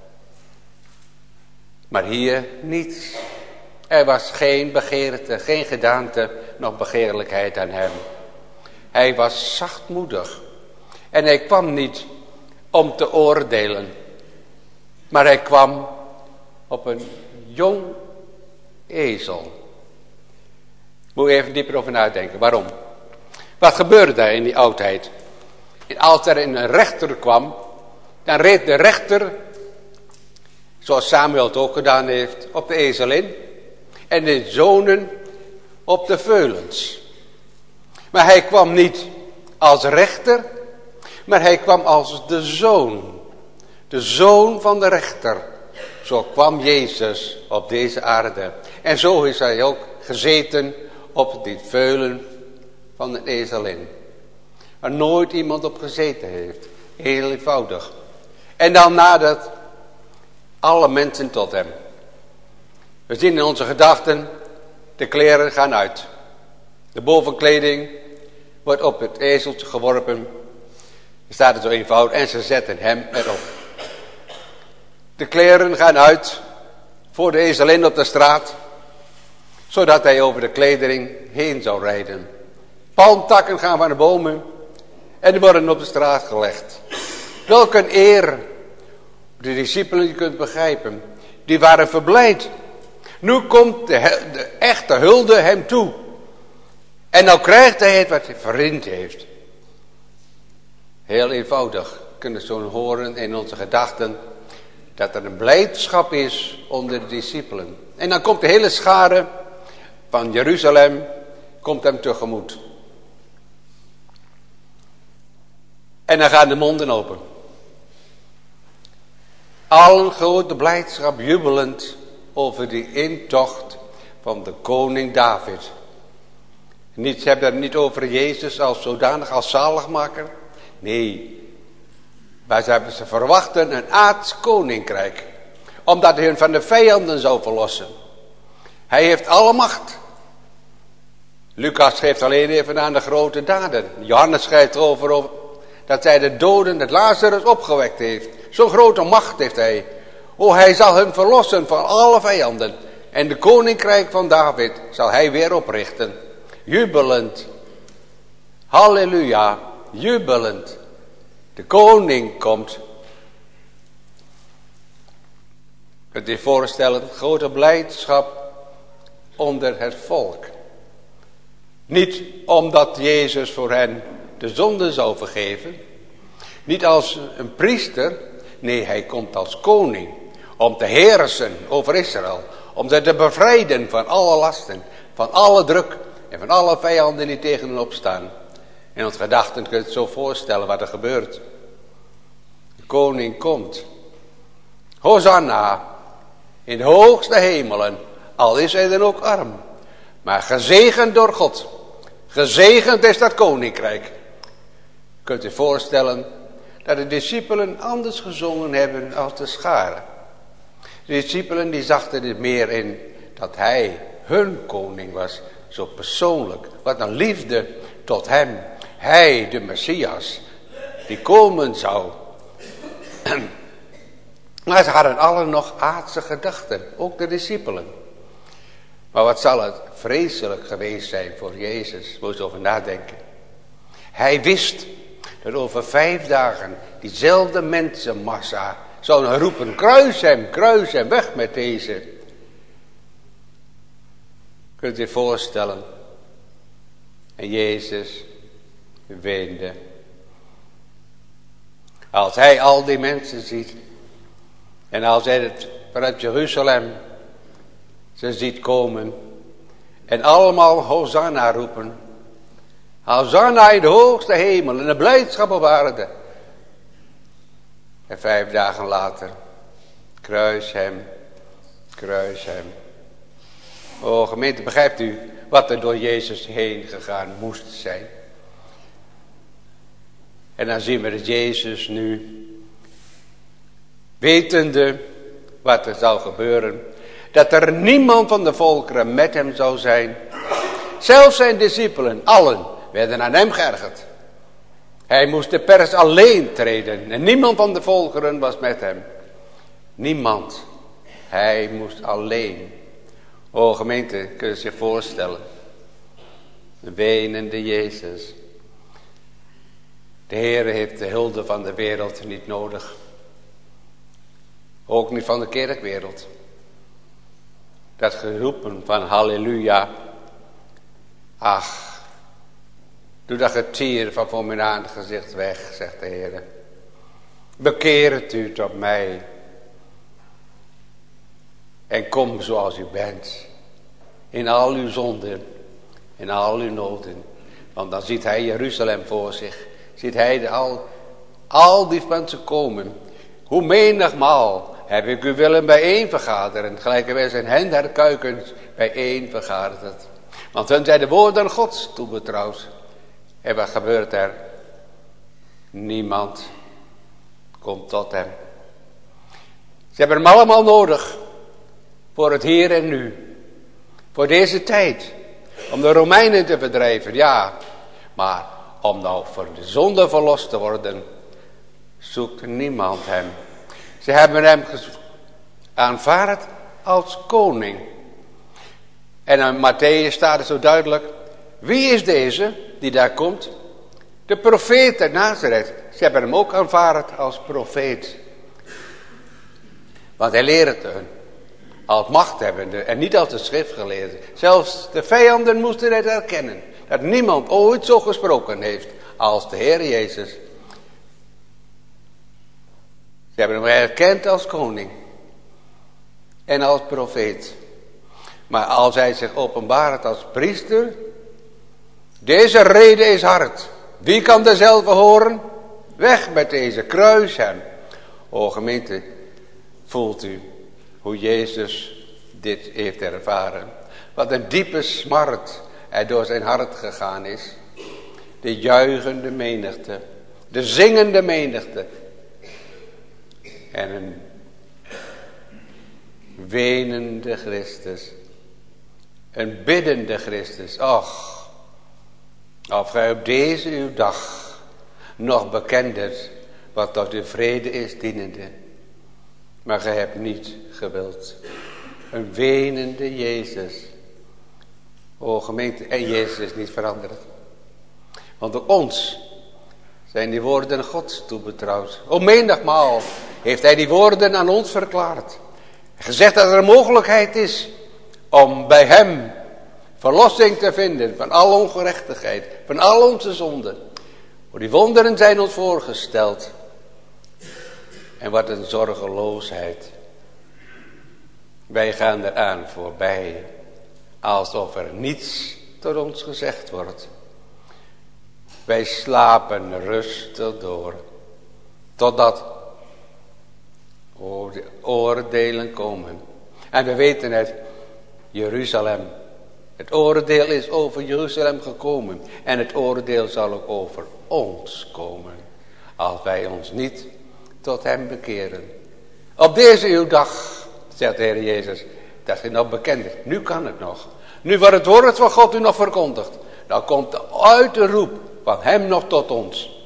Maar hier niets. Er was geen begeerte, geen gedaante, nog begeerlijkheid aan hem. Hij was zachtmoedig. En hij kwam niet om te oordelen. Maar hij kwam op een jong ezel. Moet je even dieper over nadenken. Waarom? Wat gebeurde daar in die oudheid? Als er een rechter kwam, dan reed de rechter, zoals Samuel het ook gedaan heeft, op de ezelin. En de zonen op de veulens. Maar hij kwam niet als rechter, maar hij kwam als de zoon. De zoon van de rechter. Zo kwam Jezus op deze aarde. En zo is hij ook gezeten op die veulen van de ezelin. Waar nooit iemand op gezeten heeft. Heel eenvoudig. En dan nadert alle mensen tot hem. We zien in onze gedachten, de kleren gaan uit. De bovenkleding wordt op het ezeltje geworpen. Er staat het zo eenvoudig. En ze zetten hem erop. De kleren gaan uit voor de ezelin op de straat. Zodat hij over de kleding heen zou rijden. Palmtakken gaan van de bomen. En die worden op de straat gelegd. Welk een eer. De discipelen, je kunt begrijpen. Die waren verblijd. Nu komt de, de echte hulde hem toe. En nou krijgt hij het wat hij verdiend heeft. Heel eenvoudig. We kunnen zo horen in onze gedachten. Dat er een blijdschap is onder de discipelen. En dan komt de hele schare van Jeruzalem. Komt hem tegemoet. En dan gaan de monden open. Allen grote blijdschap jubelend over die intocht van de koning David. Niet, ze hebben het niet over Jezus als zodanig, als zaligmaker. Nee, maar ze hebben ze verwachten een aards koninkrijk. Omdat hij hun van de vijanden zou verlossen. Hij heeft alle macht. Lucas schrijft alleen even aan de grote daden. Johannes schrijft erover over dat hij de doden, dat Lazarus opgewekt heeft. Zo'n grote macht heeft hij. O, hij zal hem verlossen van alle vijanden. En de koninkrijk van David zal hij weer oprichten. Jubelend. Halleluja. Jubelend. De koning komt. Het is voorstellen, grote blijdschap onder het volk. Niet omdat Jezus voor hen de zonde zou vergeven. Niet als een priester. Nee, hij komt als koning. Om te heersen over Israël. Om ze te bevrijden van alle lasten. Van alle druk. En van alle vijanden die tegen hen opstaan. In onze gedachten kun je het zo voorstellen wat er gebeurt. De koning komt. Hosanna in de hoogste hemelen, al is hij dan ook arm. Maar gezegend door God. Gezegend is dat koninkrijk. Kunt u voorstellen dat de discipelen anders gezongen hebben als de scharen. De discipelen die zachten er meer in dat hij hun koning was. Zo persoonlijk. Wat een liefde tot hem. Hij, de Messias, die komen zou. Maar ze hadden allen nog aardse gedachten. Ook de discipelen. Maar wat zal het vreselijk geweest zijn voor Jezus. Moet je over nadenken. Hij wist dat over vijf dagen diezelfde mensenmassa zouden roepen. Kruis hem, kruis hem, weg met deze. Kunt u je voorstellen. En Jezus weende. Als hij al die mensen ziet. En als hij het vanuit Jeruzalem ze ziet komen. En allemaal Hosanna roepen. Hosanna in de hoogste hemel. En de blijdschap op aarde. En vijf dagen later. Kruis hem. Kruis hem. O gemeente, begrijpt u wat er door Jezus heen gegaan moest zijn. En dan zien we dat Jezus nu, wetende wat er zou gebeuren, dat er niemand van de volkeren met hem zou zijn. Zelfs zijn discipelen, allen, werden aan hem geërgerd. Hij moest de pers alleen treden en niemand van de volkeren was met hem. Niemand. Hij moest alleen. O gemeente, kun je zich voorstellen. De wenende Jezus. De Heer heeft de hulde van de wereld niet nodig. Ook niet van de kerkwereld. Dat geroepen van halleluja. Ach, doe dat getier van voor mijn aangezicht weg, zegt de Heer. Bekeert u tot mij. En kom zoals u bent. In al uw zonden. In al uw noden. Want dan ziet hij Jeruzalem voor zich. Ziet hij de al, al die mensen komen. Hoe menigmaal heb ik u willen bijeen vergaderen. Gelijk wij zijn hen der kuikens bijeen vergaderd. Want hun zijn de woorden Gods toebetrouwd. En wat gebeurt er? Niemand komt tot hem. Ze hebben hem allemaal nodig. Voor het hier en nu. Voor deze tijd. Om de Romeinen te verdrijven, ja. Maar om nou voor de zonde verlost te worden, zoekt niemand hem. Ze hebben hem aanvaard als koning. En in Matthäus staat het zo duidelijk. Wie is deze die daar komt? De profeet uit Nazareth. Ze hebben hem ook aanvaard als profeet. Want hij leerde hun. Als machthebbende en niet als de schriftgeleerde. Zelfs de vijanden moesten het erkennen. Dat niemand ooit zo gesproken heeft als de Heer Jezus. Ze hebben hem erkend als koning. En als profeet. Maar als hij zich openbaart als priester. Deze rede is hard. Wie kan dezelfde horen? Weg met deze, kruis hem. O gemeente, voelt u hoe Jezus dit heeft ervaren. Wat een diepe smart er door zijn hart gegaan is. De juichende menigte. De zingende menigte. En een wenende Christus. Een biddende Christus. Och, of gij op deze uw dag nog bekender wat tot uw vrede is dienende. Maar gij hebt niet gewild. Een wenende Jezus. O gemeente, en Jezus is niet veranderd. Want ook ons zijn die woorden Gods toebetrouwd. O menigmaal heeft hij die woorden aan ons verklaard. Gezegd dat er een mogelijkheid is om bij hem verlossing te vinden van al ongerechtigheid, van al onze zonden. Voor die wonderen zijn ons voorgesteld. En wat een zorgeloosheid. Wij gaan eraan voorbij, alsof er niets tot ons gezegd wordt. Wij slapen rustig door, totdat O, de oordelen komen. En we weten het, Jeruzalem. Het oordeel is over Jeruzalem gekomen. En het oordeel zal ook over ons komen. Als wij ons niet tot hem bekeren. Op deze uw dag, zegt de Heer Jezus, dat je nog bekend is. Nu kan het nog. Nu wordt het woord van God u nog verkondigd. Dan komt uit de roep van hem nog tot ons.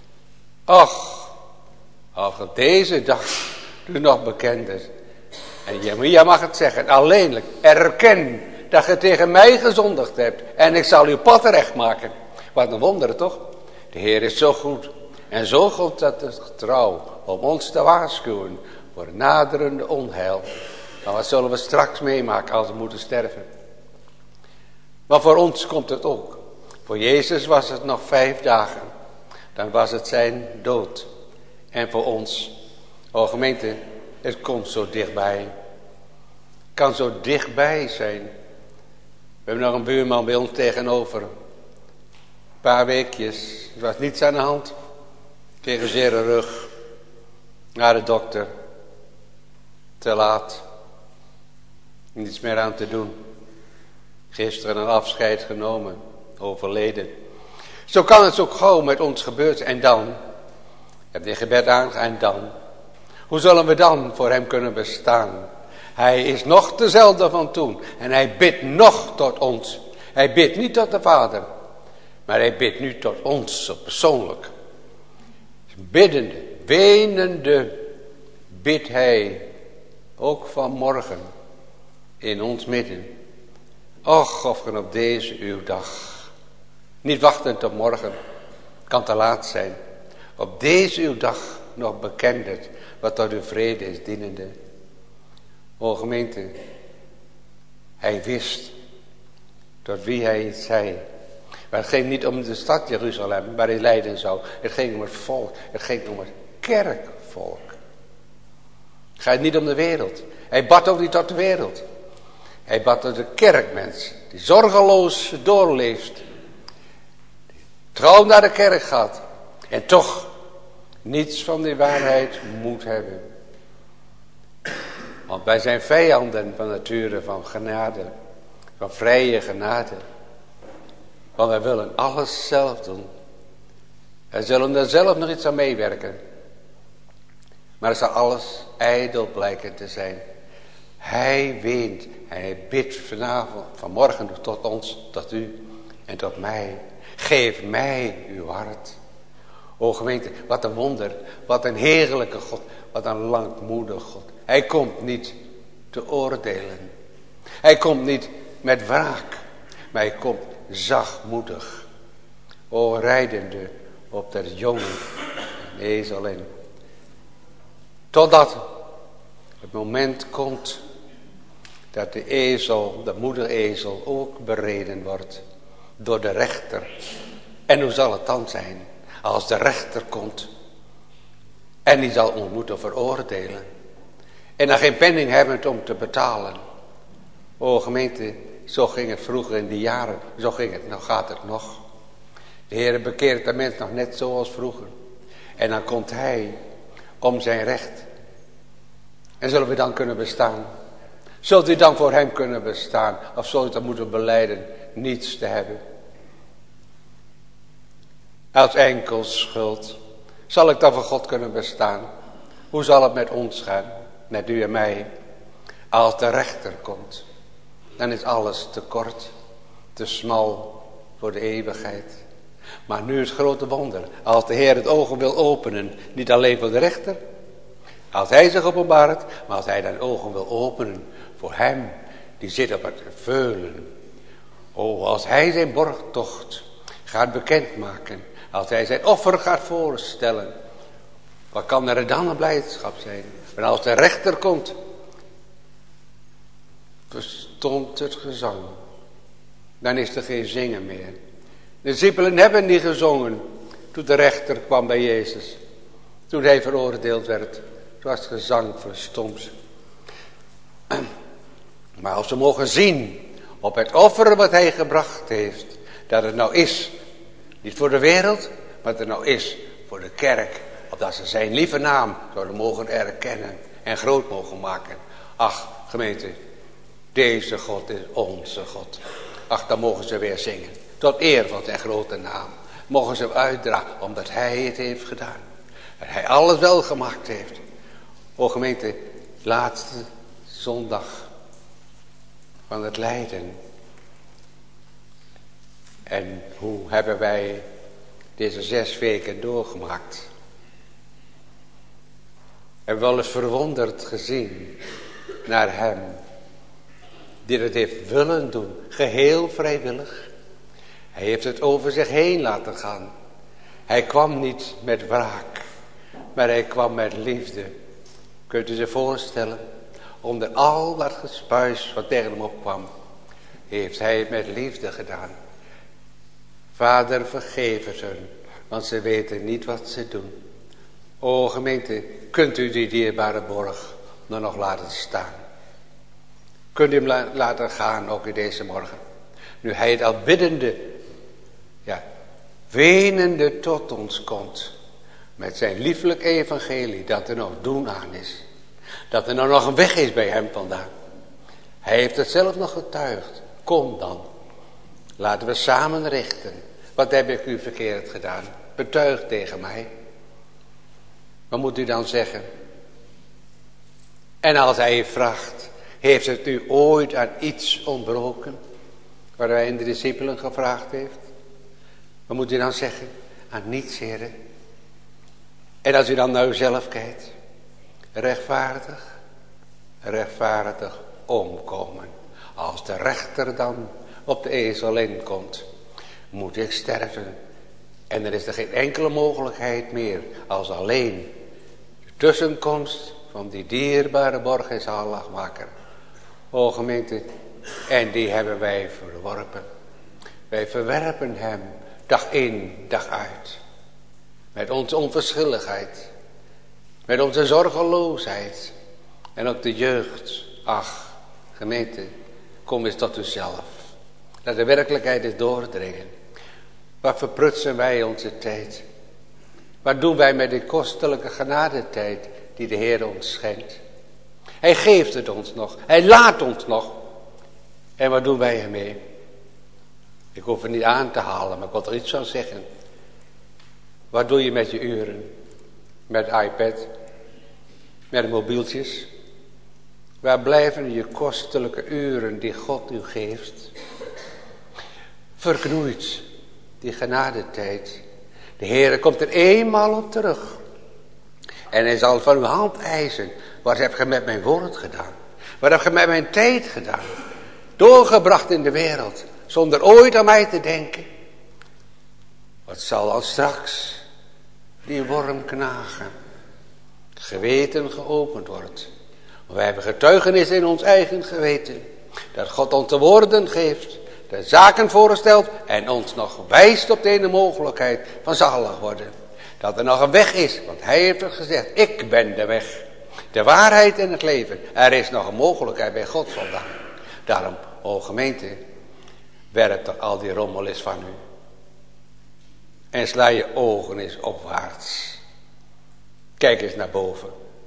Och, als het deze dag u nog bekend is. En Jeremia mag het zeggen, alleenlijk erken dat je tegen mij gezondigd hebt. En ik zal uw pad recht maken. Wat een wonder toch? De Heer is zo goed. En zo goed dat het trouw om ons te waarschuwen voor naderende onheil. Maar wat zullen we straks meemaken als we moeten sterven? Maar voor ons komt het ook. Voor Jezus was het nog vijf dagen. Dan was het zijn dood. En voor ons, o gemeente, het komt zo dichtbij. Het kan zo dichtbij zijn. We hebben nog een buurman bij ons tegenover. Een paar weekjes. Er was niets aan de hand. Kreeg een zere rug. Naar de dokter. Te laat. Niets meer aan te doen. Gisteren een afscheid genomen. Overleden. Zo kan het ook gauw met ons gebeuren. En dan. Je hebt dit gebed aangegaan. En dan. Hoe zullen we dan voor hem kunnen bestaan? Hij is nog dezelfde van toen. En hij bidt nog tot ons. Hij bidt niet tot de Vader. Maar hij bidt nu tot ons persoonlijk. Biddende, wenende bidt hij ook vanmorgen in ons midden. Och, of we op deze uw dag, niet wachten tot morgen, kan te laat zijn. Op deze uw dag nog bekend het, wat tot uw vrede is dienende. O gemeente, hij wist tot wie hij het zei. Maar het ging niet om de stad Jeruzalem, waar hij lijden zou. Het ging om het volk. Het ging om het kerkvolk. Het gaat niet om de wereld. Hij bad ook niet tot de wereld. Hij bad tot de kerkmens. Die zorgeloos doorleeft. Die trouw naar de kerk gaat. En toch niets van die waarheid moet hebben. Want wij zijn vijanden van nature, van genade. Van vrije genade. Want wij willen alles zelf doen. Wij zullen er zelf nog iets aan meewerken. Maar het zal alles ijdel blijken te zijn. Hij weent. Hij bidt vanavond, vanmorgen tot ons, tot u en tot mij. Geef mij uw hart. O gemeente, wat een wonder. Wat een heerlijke God. Wat een langmoedig God. Hij komt niet te oordelen. Hij komt niet met wraak. Maar hij komt zachtmoedig. O rijdende op dat jonge ezel in. Totdat het moment komt dat de ezel, de moederezel ook bereden wordt door de rechter. En hoe zal het dan zijn als de rechter komt en die zal ons moeten veroordelen en dan geen penning hebben om te betalen. O gemeente, zo ging het vroeger in die jaren, zo ging het, nou gaat het nog. De Heer bekeert de mens nog net zoals vroeger. En dan komt hij om zijn recht. En zullen we dan kunnen bestaan? Zult u dan voor hem kunnen bestaan? Of zult u dan moeten belijden niets te hebben? Als enkel schuld. Zal ik dan voor God kunnen bestaan? Hoe zal het met ons gaan? Met u en mij. Als de rechter komt. Dan is alles te kort. Te smal voor de eeuwigheid. Maar nu is het grote wonder. Als de Heer het ogen wil openen. Niet alleen voor de rechter. Als hij zich openbaart. Maar als hij dan ogen wil openen. Voor hem. Die zit op het veulen. O, als hij zijn borgtocht gaat bekendmaken. Als hij zijn offer gaat voorstellen. Wat kan er dan een blijdschap zijn? Maar als de rechter komt. Verstomt het gezang. Dan is er geen zingen meer. De discipelen hebben niet gezongen. Toen de rechter kwam bij Jezus. Toen hij veroordeeld werd. Toen was het gezang verstomd. Maar als we mogen zien. Op het offer wat hij gebracht heeft. Dat het nou is. Niet voor de wereld. Maar dat het nou is voor de kerk. Opdat ze zijn lieve naam zouden mogen erkennen. en groot mogen maken. Ach, gemeente, deze God is onze God. Ach, dan mogen ze weer zingen. Tot eer van zijn grote naam. Mogen ze hem uitdragen, omdat hij het heeft gedaan. En hij alles wel gemaakt heeft. O gemeente, laatste zondag van het lijden. En hoe hebben wij deze zes weken doorgemaakt? En wel eens verwonderd gezien naar hem die het heeft willen doen, geheel vrijwillig. Hij heeft het over zich heen laten gaan. Hij kwam niet met wraak, maar hij kwam met liefde. Kunt u zich voorstellen? Onder al dat gespuis wat tegen hem opkwam, heeft hij het met liefde gedaan. Vader, vergeef het hun, want ze weten niet wat ze doen. O gemeente, kunt u die dierbare borg dan nog laten staan? Kunt u hem la- laten gaan ook in deze morgen? Nu hij het al biddende, ja, wenende tot ons komt. Met zijn lieflijk evangelie dat er nog doen aan is. Dat er nou nog een weg is bij hem vandaan. Hij heeft het zelf nog getuigd. Kom dan. Laten we samen richten. Wat heb ik u verkeerd gedaan? Betuig tegen mij. Wat moet u dan zeggen? En als hij je vraagt, heeft het u ooit aan iets ontbroken? Waar hij in de discipelen gevraagd heeft. Wat moet u dan zeggen? Aan niets, heren. En als u dan naar uzelf kijkt. Rechtvaardig. Rechtvaardig omkomen. Als de rechter dan op de ezel inkomt. Moet ik sterven. En er is er geen enkele mogelijkheid meer. Als alleen de tussenkomst van die dierbare borg en zaligmaker. O gemeente. En die hebben wij verworpen. Wij verwerpen hem. Dag in, dag uit. Met onze onverschilligheid. Met onze zorgeloosheid. En ook de jeugd. Ach, gemeente, kom eens tot uzelf. Laat de werkelijkheid eens doordringen. Wat verprutsen wij onze tijd? Wat doen wij met de kostelijke genadetijd die de Heer ons schenkt? Hij geeft het ons nog. Hij laat ons nog. En wat doen wij ermee? Ik hoef het niet aan te halen, maar ik wil er iets van zeggen. Wat doe je met je uren? Met de iPad? Met de mobieltjes? Waar blijven je kostelijke uren die God u geeft? Verknoeit die genadetijd. De Heer komt er eenmaal op terug. En hij zal van uw hand eisen. Wat heb je met mijn woord gedaan? Wat heb je met mijn tijd gedaan? Doorgebracht in de wereld. Zonder ooit aan mij te denken. Wat zal dan straks die worm knagen? Geweten geopend wordt. Wij hebben getuigenis in ons eigen geweten. Dat God ons de woorden geeft. De zaken voorstelt. En ons nog wijst op de ene mogelijkheid van zalig worden. Dat er nog een weg is. Want hij heeft het gezegd. Ik ben de weg. De waarheid en het leven. Er is nog een mogelijkheid bij God vandaan. Daarom, o gemeente. Werp er al die rommel is van u. En sla je ogen eens opwaarts. Kijk eens naar boven.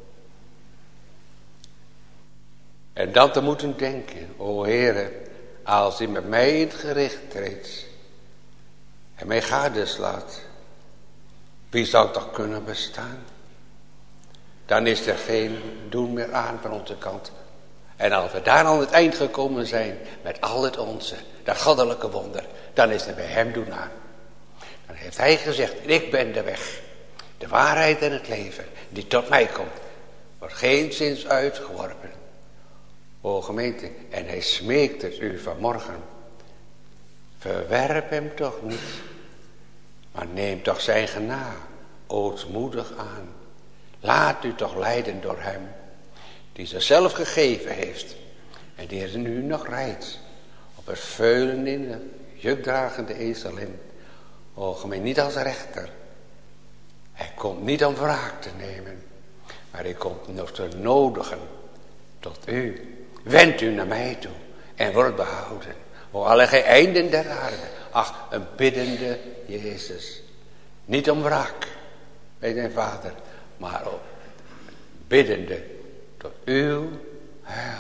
En dan te moeten denken. O Heere, als u met mij in het gericht treedt. En mij gadeslaat. Wie zou toch kunnen bestaan? Dan is er geen doen meer aan van onze kant. En als we daar aan het eind gekomen zijn. Met al het onze. Dat goddelijke wonder. Dan is er bij hem doen aan. Dan heeft hij gezegd. Ik ben de weg. De waarheid en het leven. Die tot mij komt. Wordt geen zins uitgeworpen. O gemeente. En hij smeekt het u vanmorgen. Verwerp hem toch niet. Maar neem toch zijn genade. Ootmoedig aan. Laat u toch leiden door hem. Die zichzelf gegeven heeft. En die er nu nog rijdt. Op het veulen in de jukdragende ezelin. O gemeen, niet als rechter. Hij komt niet om wraak te nemen. Maar hij komt nog te nodigen. Tot u. Wend u naar mij toe. En wordt behouden. O alle gij einden der aarde. Ach, een biddende Jezus. Niet om wraak. Bij zijn vader. Maar op biddende tot uw heil.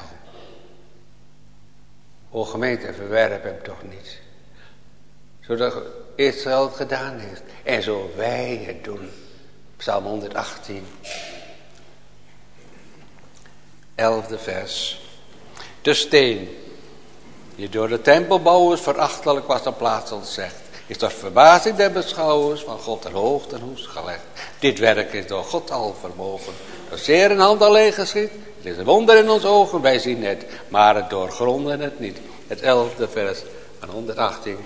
O gemeente, verwerp hem toch niet. Zodat Israël het gedaan heeft. En zo wij het doen. Psalm honderdachttien. Elfde vers. De steen, die door de tempelbouwers verachtelijk was op plaats ontzegd, is tot verbazing der beschouwers van God ter hoogte en hoest gelegd. Dit werk is door God al vermogen, door zeer in hand alleen geschied. Het is een wonder in ons ogen, wij zien het, maar het doorgronden het niet. Het elfde vers van honderdachttien.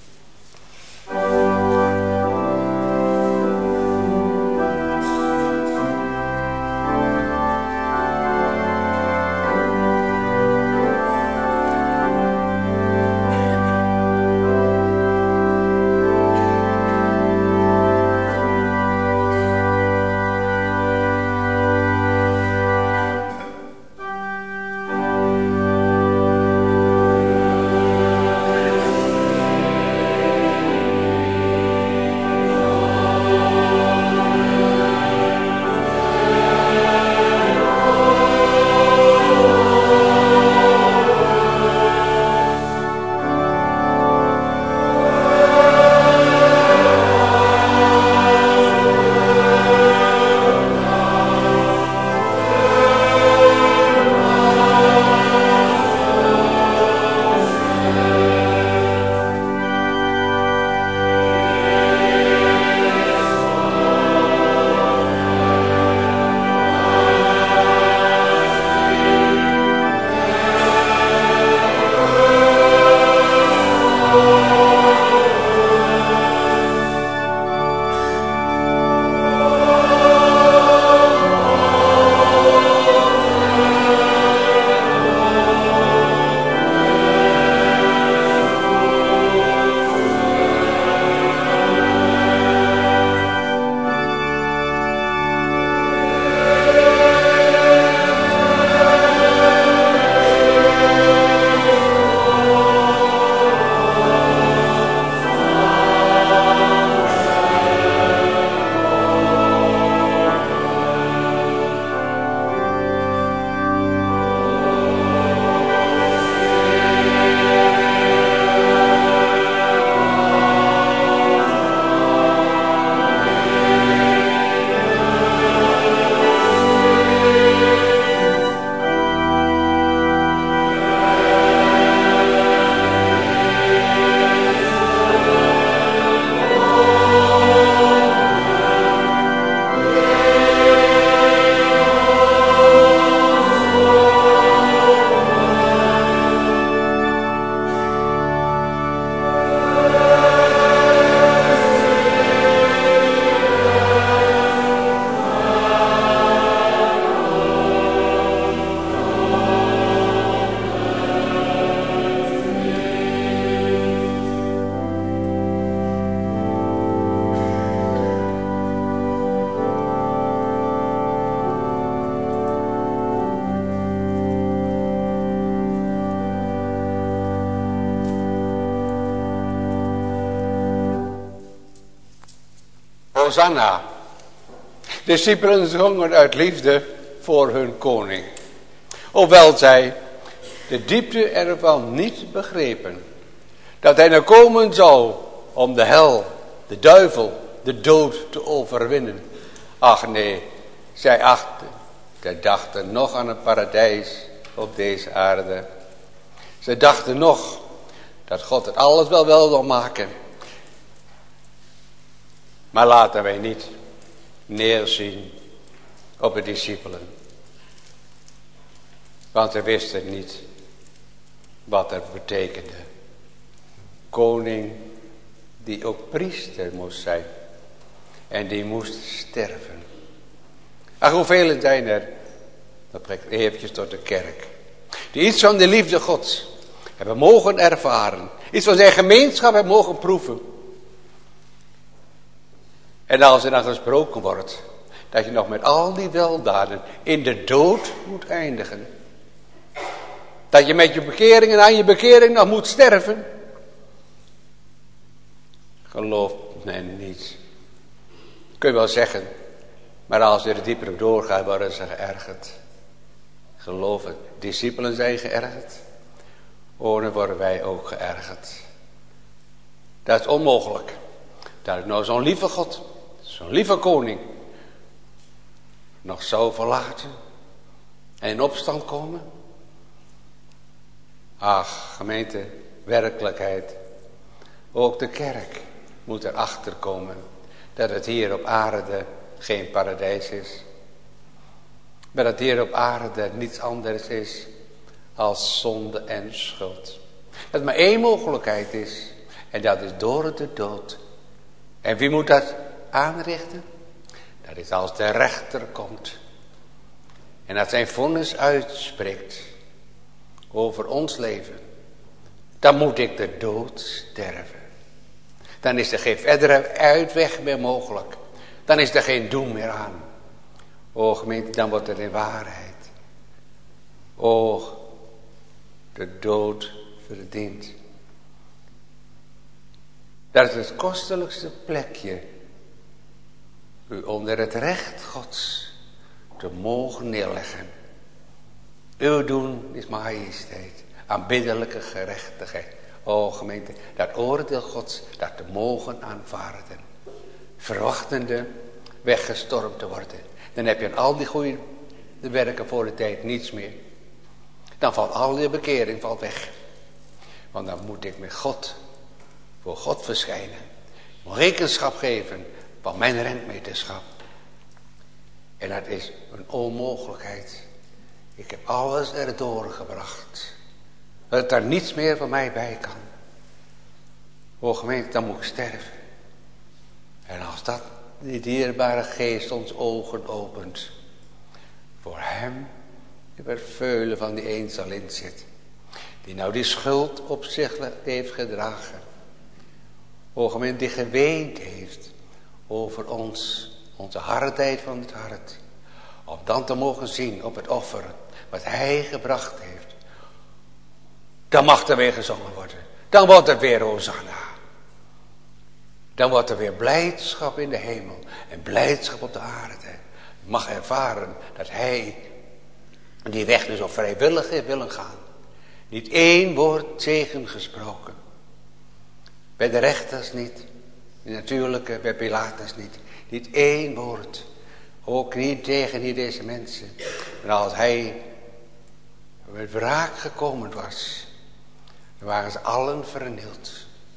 Hosanna. De discipelen zongen uit liefde voor hun koning. Hoewel zij de diepte ervan niet begrepen. Dat hij nou komen zou om de hel, de duivel, de dood te overwinnen. Ach nee, zij achten, zij dachten nog aan een paradijs op deze aarde. Zij dachten nog dat God het alles wel wel wil maken. Maar laten wij niet neerzien op de discipelen. Want ze wisten niet wat het betekende. Koning die ook priester moest zijn. En die moest sterven. Ach, hoeveel zijn er, dat brengt eventjes tot de kerk, die iets van de liefde Gods hebben mogen ervaren. Iets van zijn gemeenschap hebben mogen proeven. En als er dan gesproken wordt, dat je nog met al die weldaden in de dood moet eindigen. Dat je met je bekering en aan je bekering nog moet sterven. Gelooft men niet. Kun je wel zeggen. Maar als je er dieper op doorgaat, worden ze geërgerd. geloven, discipelen zijn geërgerd. Oh, dan worden wij ook geërgerd. Dat is onmogelijk. Dat ik nou zo'n lieve God, zo'n lieve koning, nog zou verlaten en in opstand komen. Ach, gemeente, werkelijkheid. Ook de kerk moet erachter komen dat het hier op aarde geen paradijs is. Maar dat hier op aarde niets anders is als zonde en schuld. Dat maar één mogelijkheid is en dat is door de dood. En wie moet dat aanrichten? Dat is als de rechter komt en dat zijn vonnis uitspreekt over ons leven. Dan moet ik de dood sterven. Dan is er geen verdere uitweg meer mogelijk. Dan is er geen doen meer aan. O gemeente, dan wordt het in waarheid. O, de dood verdient. Dat is het kostelijkste plekje. U onder het recht Gods te mogen neerleggen. Uw doen is majesteit. Aanbiddelijke gerechtigheid. O gemeente, dat oordeel Gods, dat te mogen aanvaarden. Verwachtende weggestormd te worden. Dan heb je aan al die goede werken voor de tijd niets meer. Dan valt al je bekering valt weg. Want dan moet ik met God, voor God verschijnen. Moet rekenschap geven van mijn rentmeterschap. En dat is een onmogelijkheid. Ik heb alles erdoor gebracht. Dat er niets meer van mij bij kan. O gemeente, dan moet ik sterven. En als dat die dierbare geest ons ogen opent. Voor hem die het veulen van die een zal inzitten. Die nou die schuld op zich heeft gedragen. O gemeente, die geweend heeft over ons. Onze hardheid van het hart. Om dan te mogen zien op het offer wat hij gebracht heeft. Dan mag er weer gezongen worden. Dan wordt er weer Hosanna. Dan wordt er weer blijdschap in de hemel. En blijdschap op de aarde. Je mag ervaren dat hij die weg dus op vrijwillig heeft willen gaan. Niet één woord tegen gesproken. Bij de rechters niet. De natuurlijke, bij Pilatus niet. Niet één woord. Ook niet tegen die deze mensen. Maar als hij met wraak gekomen was. Dan waren ze allen vernield.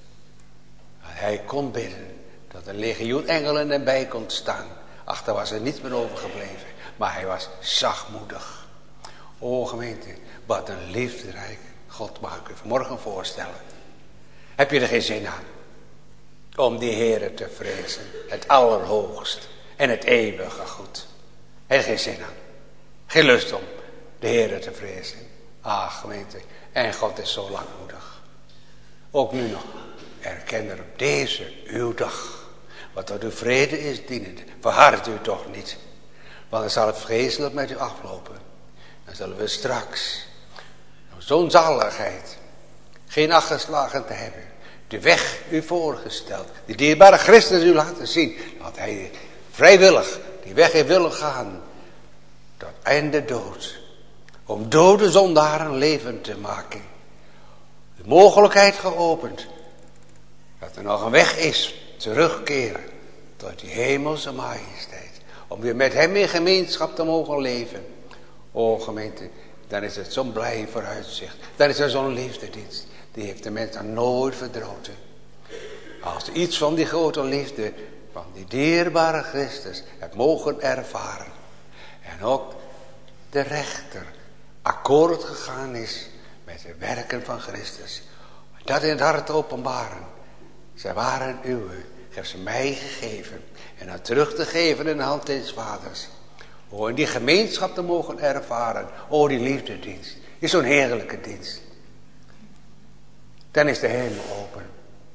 Hij kon bidden. Dat een legioen engelen erbij kon staan. Ach, daar was er niets meer overgebleven. Maar hij was zachtmoedig. O gemeente, wat een liefderijk God mag ik u vanmorgen voorstellen. Heb je er geen zin aan? Om die Heere te vrezen. Het allerhoogst. En het eeuwige goed. Heb je geen zin aan? Geen lust om de Heere te vrezen. Ah gemeente. En God is zo langmoedig. Ook nu nog. Erken er op deze uw dag. Wat tot uw vrede is dienend. Verhard u toch niet. Want dan zal het vreselijk met u aflopen. Dan zullen we straks. Zo'n zaligheid. Geen acht geslagen te hebben. De weg u voorgesteld. Die dierbare Christus u laten zien. Dat hij vrijwillig die weg heeft willen gaan. Tot einde dood. Om dode zondaren levend te maken. De mogelijkheid geopend. Dat er nog een weg is. Terugkeren. Tot die hemelse majesteit. Om weer met hem in gemeenschap te mogen leven. O gemeente. Dan is het zo'n blij vooruitzicht. Dan is er zo'n liefdedienst. Die heeft de mens dan nooit verdroten. Als iets van die grote liefde. Van die dierbare Christus. Het mogen ervaren. En ook de rechter. Akkoord gegaan is. Met de werken van Christus. Dat in het hart te openbaren. Zij waren uwe. Ik heb ze mij gegeven. En dan terug te geven in de hand des vaders. O, in die gemeenschap te mogen ervaren. O, die liefdedienst. Is zo'n heerlijke dienst. Dan is de hemel open.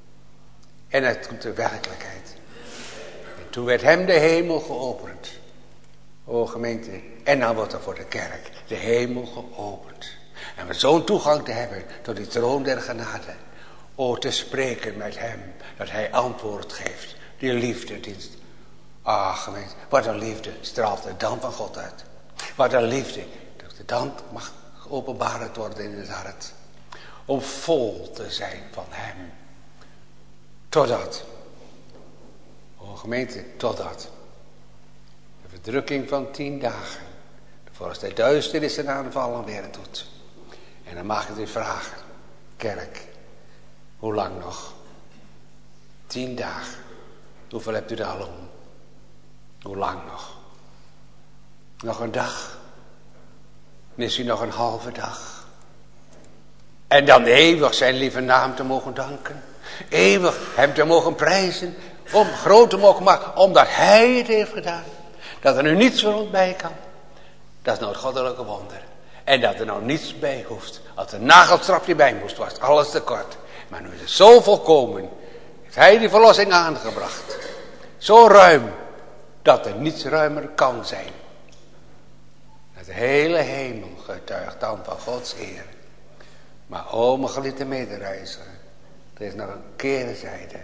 En het komt de werkelijkheid. En toen werd hem de hemel geopend. O gemeente. En dan wordt er voor de kerk de hemel geopend. En met zo'n toegang te hebben tot die troon der genade. O, te spreken met hem. Dat hij antwoord geeft. Die liefdedienst. Ah gemeente. Wat een liefde straalt de dam van God uit. Wat een liefde. De dan mag geopenbaard worden in het hart. Om vol te zijn van hem. Totdat. O gemeente, totdat. De verdrukking van tien dagen. Volgens de duisternis en aanvallen weer doet. En dan mag ik u vragen. Kerk. Hoe lang nog? Tien dagen. Hoeveel hebt u er al om? Hoe lang nog? Nog een dag. Misschien nog een halve dag. En dan eeuwig zijn lieve naam te mogen danken. Eeuwig hem te mogen prijzen. Om groot te mogen maken. Omdat hij het heeft gedaan. Dat er nu niets voor ons bij kan. Dat is nou het goddelijke wonder. En dat er nou niets bij hoeft. Als er een nagelstrapje bij moest, was alles te kort. Maar nu is het zo volkomen. Heeft hij die verlossing aangebracht. Zo ruim. Dat er niets ruimer kan zijn. Dat de hele hemel getuigt dan van Gods eer. Maar o, mijn geliefde medereiziger. Er is nog een keerzijde.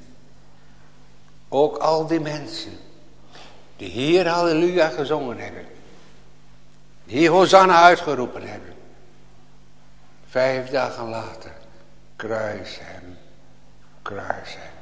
Ook al die mensen. Die hier halleluja gezongen hebben. Die hier Hosanna uitgeroepen hebben. Vijf dagen later. Kruis hem. Kruis hem.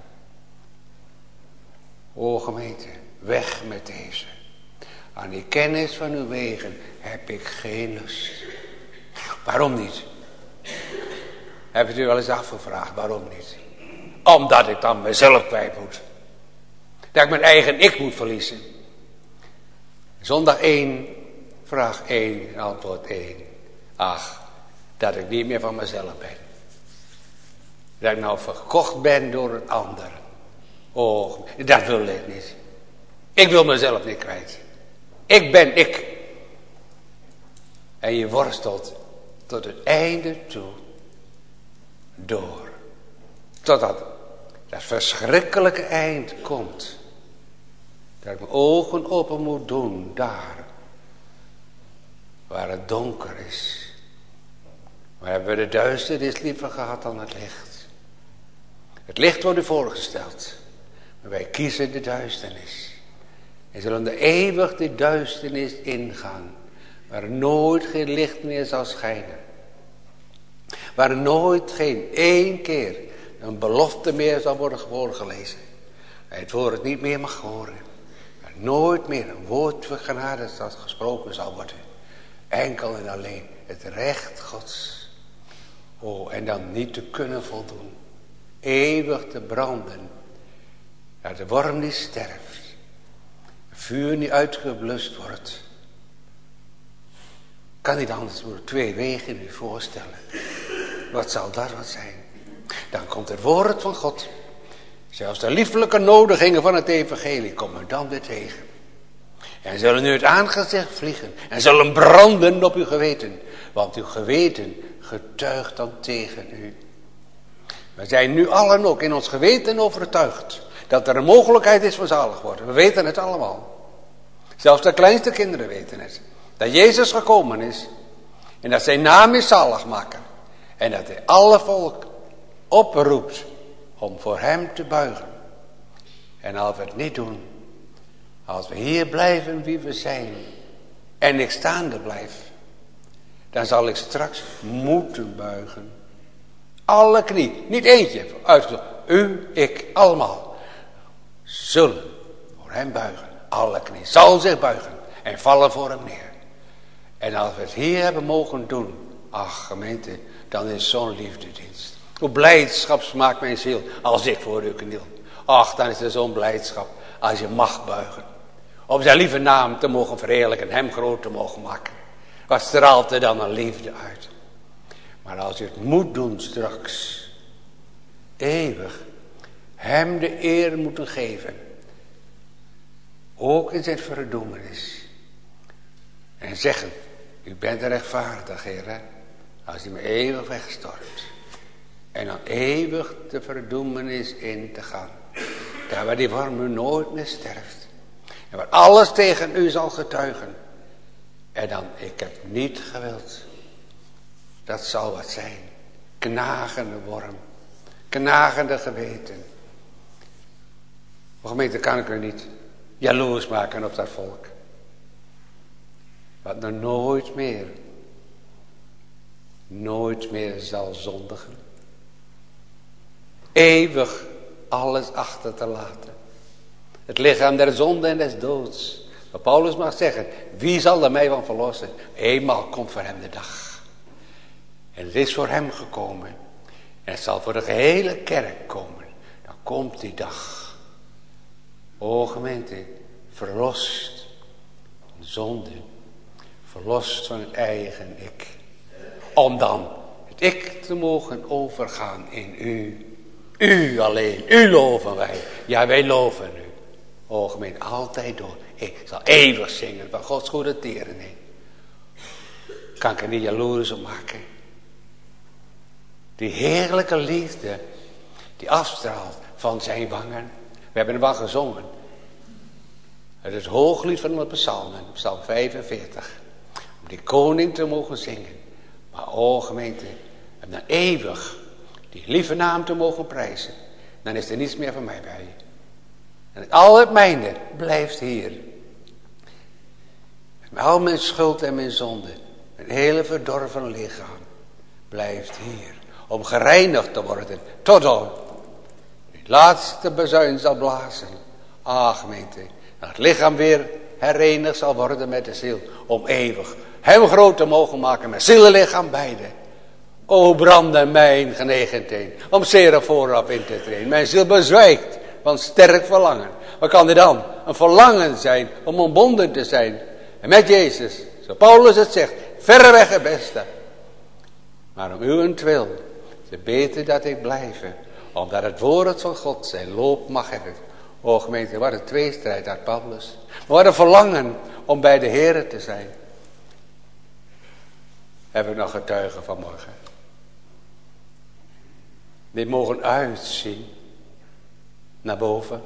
O gemeente. Weg met deze. Aan die kennis van uw wegen heb ik geen lust. Waarom niet? Heb je u wel eens afgevraagd, waarom niet? Omdat ik dan mezelf kwijt moet. Dat ik mijn eigen ik moet verliezen. Zondag één, vraag één, antwoord één. Ach, dat ik niet meer van mezelf ben. Dat ik nou verkocht ben door een ander. Oh, dat wil ik niet. Ik wil mezelf niet kwijt. Ik ben ik. En je worstelt tot het einde toe. Door. Totdat dat verschrikkelijke eind komt. Dat ik mijn ogen open moet doen. Daar. Waar het donker is. Maar hebben we de duisternis liever gehad dan het licht. Het licht wordt u voorgesteld. Maar wij kiezen de duisternis. En zullen de eeuwig de duisternis ingaan. Waar nooit geen licht meer zal schijnen. Waar nooit geen één keer een belofte meer zal worden voorgelezen. En het woord niet meer mag horen. Maar nooit meer een woord van genade dat gesproken zal worden. Enkel en alleen het recht Gods. Oh, en dan niet te kunnen voldoen. Eeuwig te branden. Dat de worm niet sterft. Het vuur niet uitgeblust wordt. Kan niet anders door twee wegen u voorstellen. Wat zal dat wat zijn? Dan komt het woord van God. Zelfs de lieflijke nodigingen van het evangelie komen dan weer tegen. En zullen u het aangezicht vliegen. En zullen branden op uw geweten. Want uw geweten getuigt dan tegen u. We zijn nu allen ook in ons geweten overtuigd. Dat er een mogelijkheid is van zalig worden. We weten het allemaal. Zelfs de kleinste kinderen weten het. Dat Jezus gekomen is. En dat zijn naam is zalig maken. En dat hij alle volk oproept om voor hem te buigen. En als we het niet doen. Als we hier blijven wie we zijn. En ik staande blijf. Dan zal ik straks moeten buigen. Alle knie. Niet eentje. Uitgezocht. U, ik, allemaal. Zullen voor hem buigen. Alle knie. Zal zich buigen. En vallen voor hem neer. En als we het hier hebben mogen doen. Ach gemeente. Dan is zo'n liefdedienst. Hoe blijdschap smaakt mijn ziel. Als ik voor u kniel. Ach dan is er zo'n blijdschap. Als je mag buigen. Om zijn lieve naam te mogen verheerlijken. En hem groot te mogen maken. Wat straalt er dan een liefde uit. Maar als je het moet doen straks. Eeuwig. Hem de eer moeten geven. Ook in zijn verdoemenis. En zeggen. U bent rechtvaardig, Heer. Als u me eeuwig wegstort. En dan eeuwig de verdoemenis in te gaan. Daar waar die worm u nooit meer sterft. En waar alles tegen u zal getuigen. En dan, ik heb niet gewild. Dat zal wat zijn. Knagende worm. Knagende geweten. Maar gemeente, kan ik u niet jaloers maken op dat volk. wat er nooit meer, nooit meer zal zondigen. Eeuwig alles achter te laten. Het lichaam der zonde en des doods. Maar Paulus mag zeggen, wie zal er mij van verlossen? Eenmaal komt voor hem de dag. En het is voor hem gekomen. En het zal voor de gehele kerk komen. Dan komt die dag. O gemeente, verlost van zonde. Verlost van het eigen ik. Om dan het ik te mogen overgaan in u. U alleen, u loven wij. Ja, wij loven u. O gemeente, altijd door. Ik zal eeuwig zingen van Gods goede tierenheid. Kan ik er niet jaloers op maken. Die heerlijke liefde die afstraalt van zijn wangen. We hebben er wel gezongen. Het is het hooglied van de psalmen, psalm vijfenveertig. Om die koning te mogen zingen. Maar o gemeente, en dan eeuwig die lieve naam te mogen prijzen. Dan is er niets meer van mij bij. En al het mijne blijft hier. Met al mijn schuld en mijn zonde. Mijn hele verdorven lichaam blijft hier. Om gereinigd te worden. Totdat het laatste bezuin zal blazen. Ah gemeente. Dat het lichaam weer herenigd zal worden met de ziel. Om eeuwig hem groot te mogen maken met ziel en lichaam beide. O branden mijn genegenheid. Om zeer vooraf in te treden. Mijn ziel bezwijkt van sterk verlangen. Wat kan er dan? Een verlangen zijn om ontbonden te zijn. En met Jezus, zoals Paulus het zegt, verreweg het beste. Maar om uwentwil, te beter dat ik blijven. Omdat het woord van God zijn loop mag hebben. O gemeente, wat een tweestrijd uit Paulus. Wat een verlangen om bij de Heer te zijn. Heb ik nog getuigen vanmorgen. Dit mogen uitzien. Naar boven.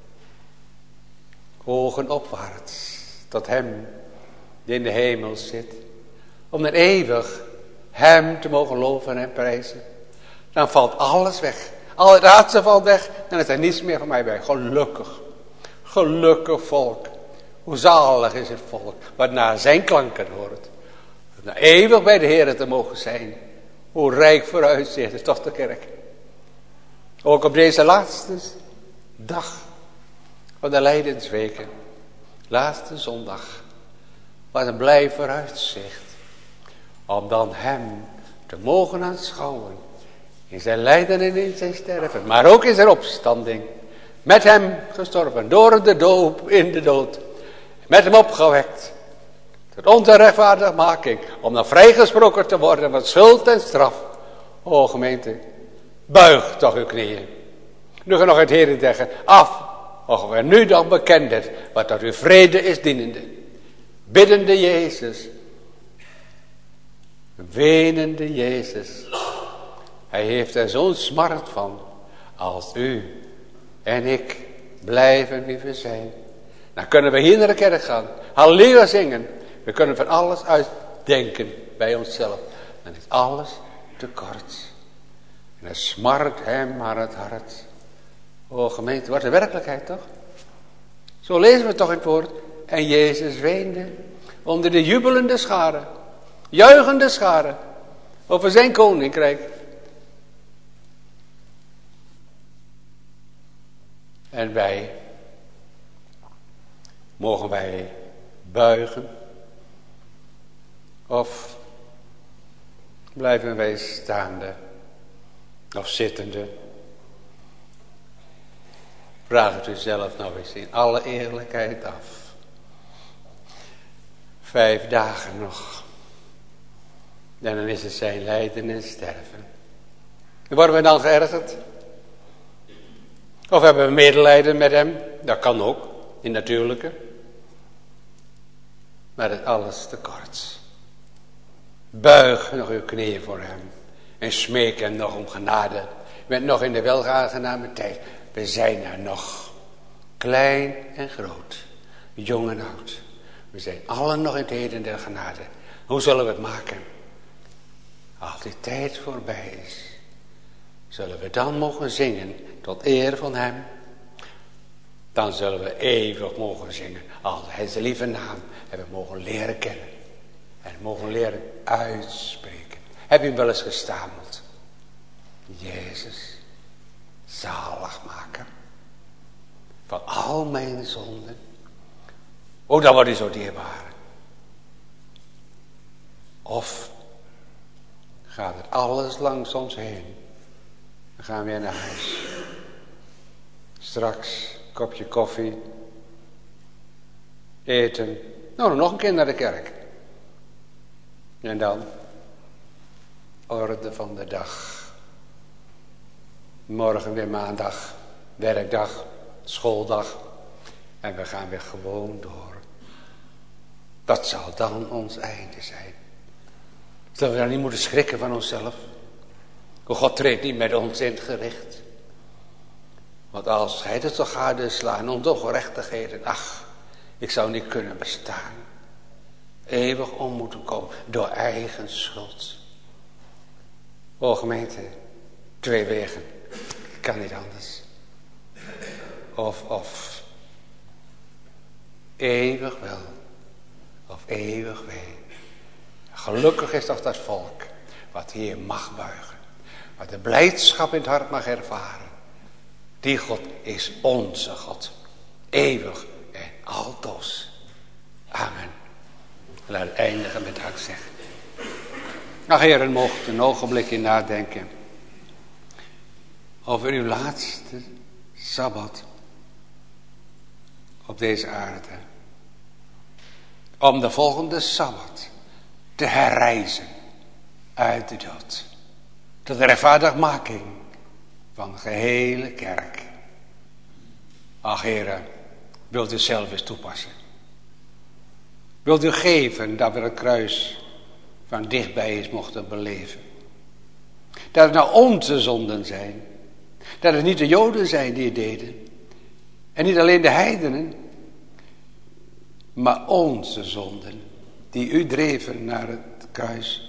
Ogen opwaarts. Tot hem die in de hemel zit. Om dan eeuwig hem te mogen loven en prijzen. Dan valt alles weg. Al het raadsel valt weg. Dan is er niets meer van mij bij. Gelukkig. Gelukkig volk. Hoe zalig is het volk. Wat naar zijn klanken hoort. Om eeuwig bij de Heer te mogen zijn. Hoe rijk vooruitzicht is toch de kerk. Ook op deze laatste dag van de lijdensweken. Laatste zondag. Wat een blij vooruitzicht. Om dan hem te mogen aanschouwen. In zijn lijden en in zijn sterven. Maar ook in zijn opstanding. Met hem gestorven. Door de doop in de dood. Met hem opgewekt. Tot onze rechtvaardigmaking. Om dan vrijgesproken te worden van schuld en straf. O gemeente. Buig toch uw knieën. Nu gaan nog het Heer zeggen. Af. Och we nu dan bekend het. Wat tot uw vrede is dienende. Biddende Jezus. Wenende Jezus. Hij heeft er zo'n smart van. Als u en ik blijven wie we zijn. Dan kunnen we hier naar de kerk gaan. Halleluja zingen. We kunnen van alles uitdenken bij onszelf. Dan is alles te kort. En het smart hem aan het hart. O gemeente, wat een werkelijkheid toch? Zo lezen we toch in het woord. En Jezus weende onder de jubelende scharen. Juichende scharen. Over zijn koninkrijk. En wij. Mogen wij buigen. Of blijven wij staande. Of zittende. Vraag het u zelf nou eens in alle eerlijkheid af. Vijf dagen nog. En dan is het zijn lijden en sterven. En worden we dan geërgerd? Of hebben we medelijden met hem? Dat kan ook, in natuurlijke. Maar het alles te kort. Buig nog uw knieën voor hem. En smeek hem nog om genade. Je bent nog in de welgeaangename tijd. We zijn er nog. Klein en groot. Jong en oud. We zijn allen nog in het heden der genade. Hoe zullen we het maken? Als die tijd voorbij is. Zullen we dan mogen zingen tot eer van hem. Dan zullen we eeuwig mogen zingen. Als hij zijn lieve naam hebben mogen leren kennen. En mogen leren uitspreken. Heb je hem wel eens gestameld? Jezus, zaligmaker van al mijn zonden. O, dan wordt hij zo dierbaar. Of gaat het alles langs ons heen. Dan gaan we weer naar huis. Straks, kopje koffie. Eten. Nou, nog een keer naar de kerk. En dan orde van de dag. Morgen weer maandag, werkdag, schooldag. En we gaan weer gewoon door. Dat zal dan ons einde zijn. Zullen we dan niet moeten schrikken van onszelf? God treedt niet met ons in het gericht. Want als hij het toch gadeslaan, onze ongerechtigheden, ach, ik zou niet kunnen bestaan. Eeuwig om moeten komen door eigen schuld. O gemeente, twee wegen. Kan niet anders. Of, of. Eeuwig wel. Of eeuwig wee. Gelukkig is toch dat volk. Wat hier mag buigen. Wat de blijdschap in het hart mag ervaren. Die God is onze God. Eeuwig en altoos. Amen. Laat het eindigen met dank zeggen. Ach, heren, mocht een ogenblikje nadenken over uw laatste Sabbat op deze aarde. Om de volgende Sabbat te herrijzen uit de dood. Tot de rechtvaardigmaking van de gehele kerk. Ach, heren, wilt u zelf eens toepassen. Wilt u geven dat we het kruis van dichtbij eens mochten beleven. Dat het nou onze zonden zijn. Dat het niet de Joden zijn die het deden. En niet alleen de heidenen. Maar onze zonden. Die u dreven naar het kruis.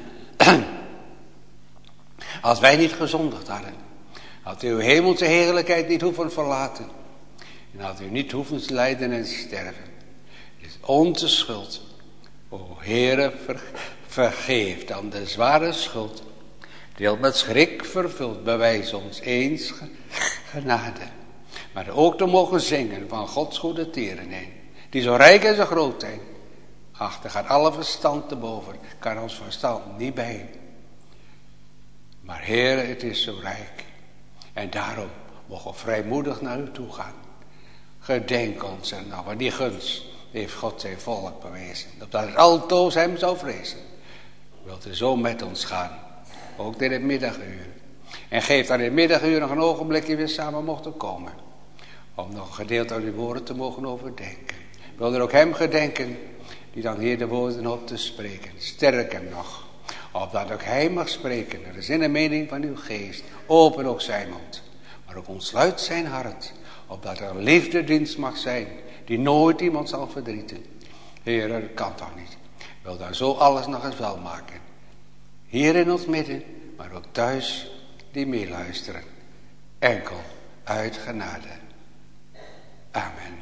Als wij niet gezondigd hadden. Had u uw hemelse heerlijkheid niet hoeven verlaten. En had u niet hoeven lijden en sterven. Het is onze schuld. O Heere, ver, vergeef dan de zware schuld. Die met schrik vervuld, bewijs ons eens genade. Maar ook te mogen zingen van Gods goede tierenheid. Die zo rijk en zo groot zijn. Ach, daar gaat alle verstand te boven. Kan ons verstand niet bij. Maar Heere, het is zo rijk. En daarom mogen we vrijmoedig naar u toe gaan. Gedenk ons er nou, want die gunst heeft God zijn volk bewezen. Opdat het altoos hem zou vrezen. Wilt u zo met ons gaan. Ook in het middaguur. En geef dan in het middaguur nog een ogenblikje weer samen mochten komen. Om nog een gedeelte uit uw woorden te mogen overdenken. Wil er ook hem gedenken. Die dan hier de woorden op te spreken. Sterk hem nog. Opdat ook hij mag spreken. Naar de zin en mening van uw geest. Open ook zijn mond. Maar ook ontsluit zijn hart. Opdat er een liefdedienst mag zijn. Die nooit iemand zal verdrieten. Heer, dat kan toch niet. Wil daar zo alles nog eens wel maken. Hier in ons midden. Maar ook thuis die meeluisteren. Enkel uit genade. Amen.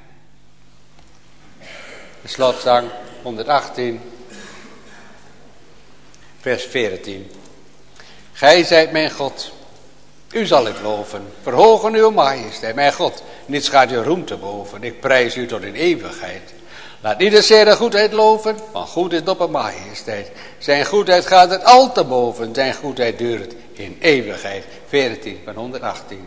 De slotzang honderdachttien. Vers veertien. Gij zijt mijn God. U zal ik loven. Verhogen uw majesteit. Mijn God. Niets gaat uw roem te boven. Ik prijs u tot in eeuwigheid. Laat ieder zijn goedheid loven. Want goed is op een majesteit. Zijn goedheid gaat het al te boven. Zijn goedheid duurt in eeuwigheid. veertien van honderdachttien.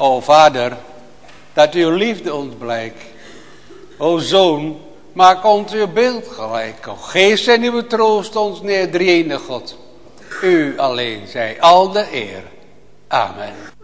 O Vader, dat uw liefde ons blijkt. O Zoon, maak ons uw beeld gelijk. O Geest en uw troost ons neer, drie-enige God. U alleen zij al de eer. Amen.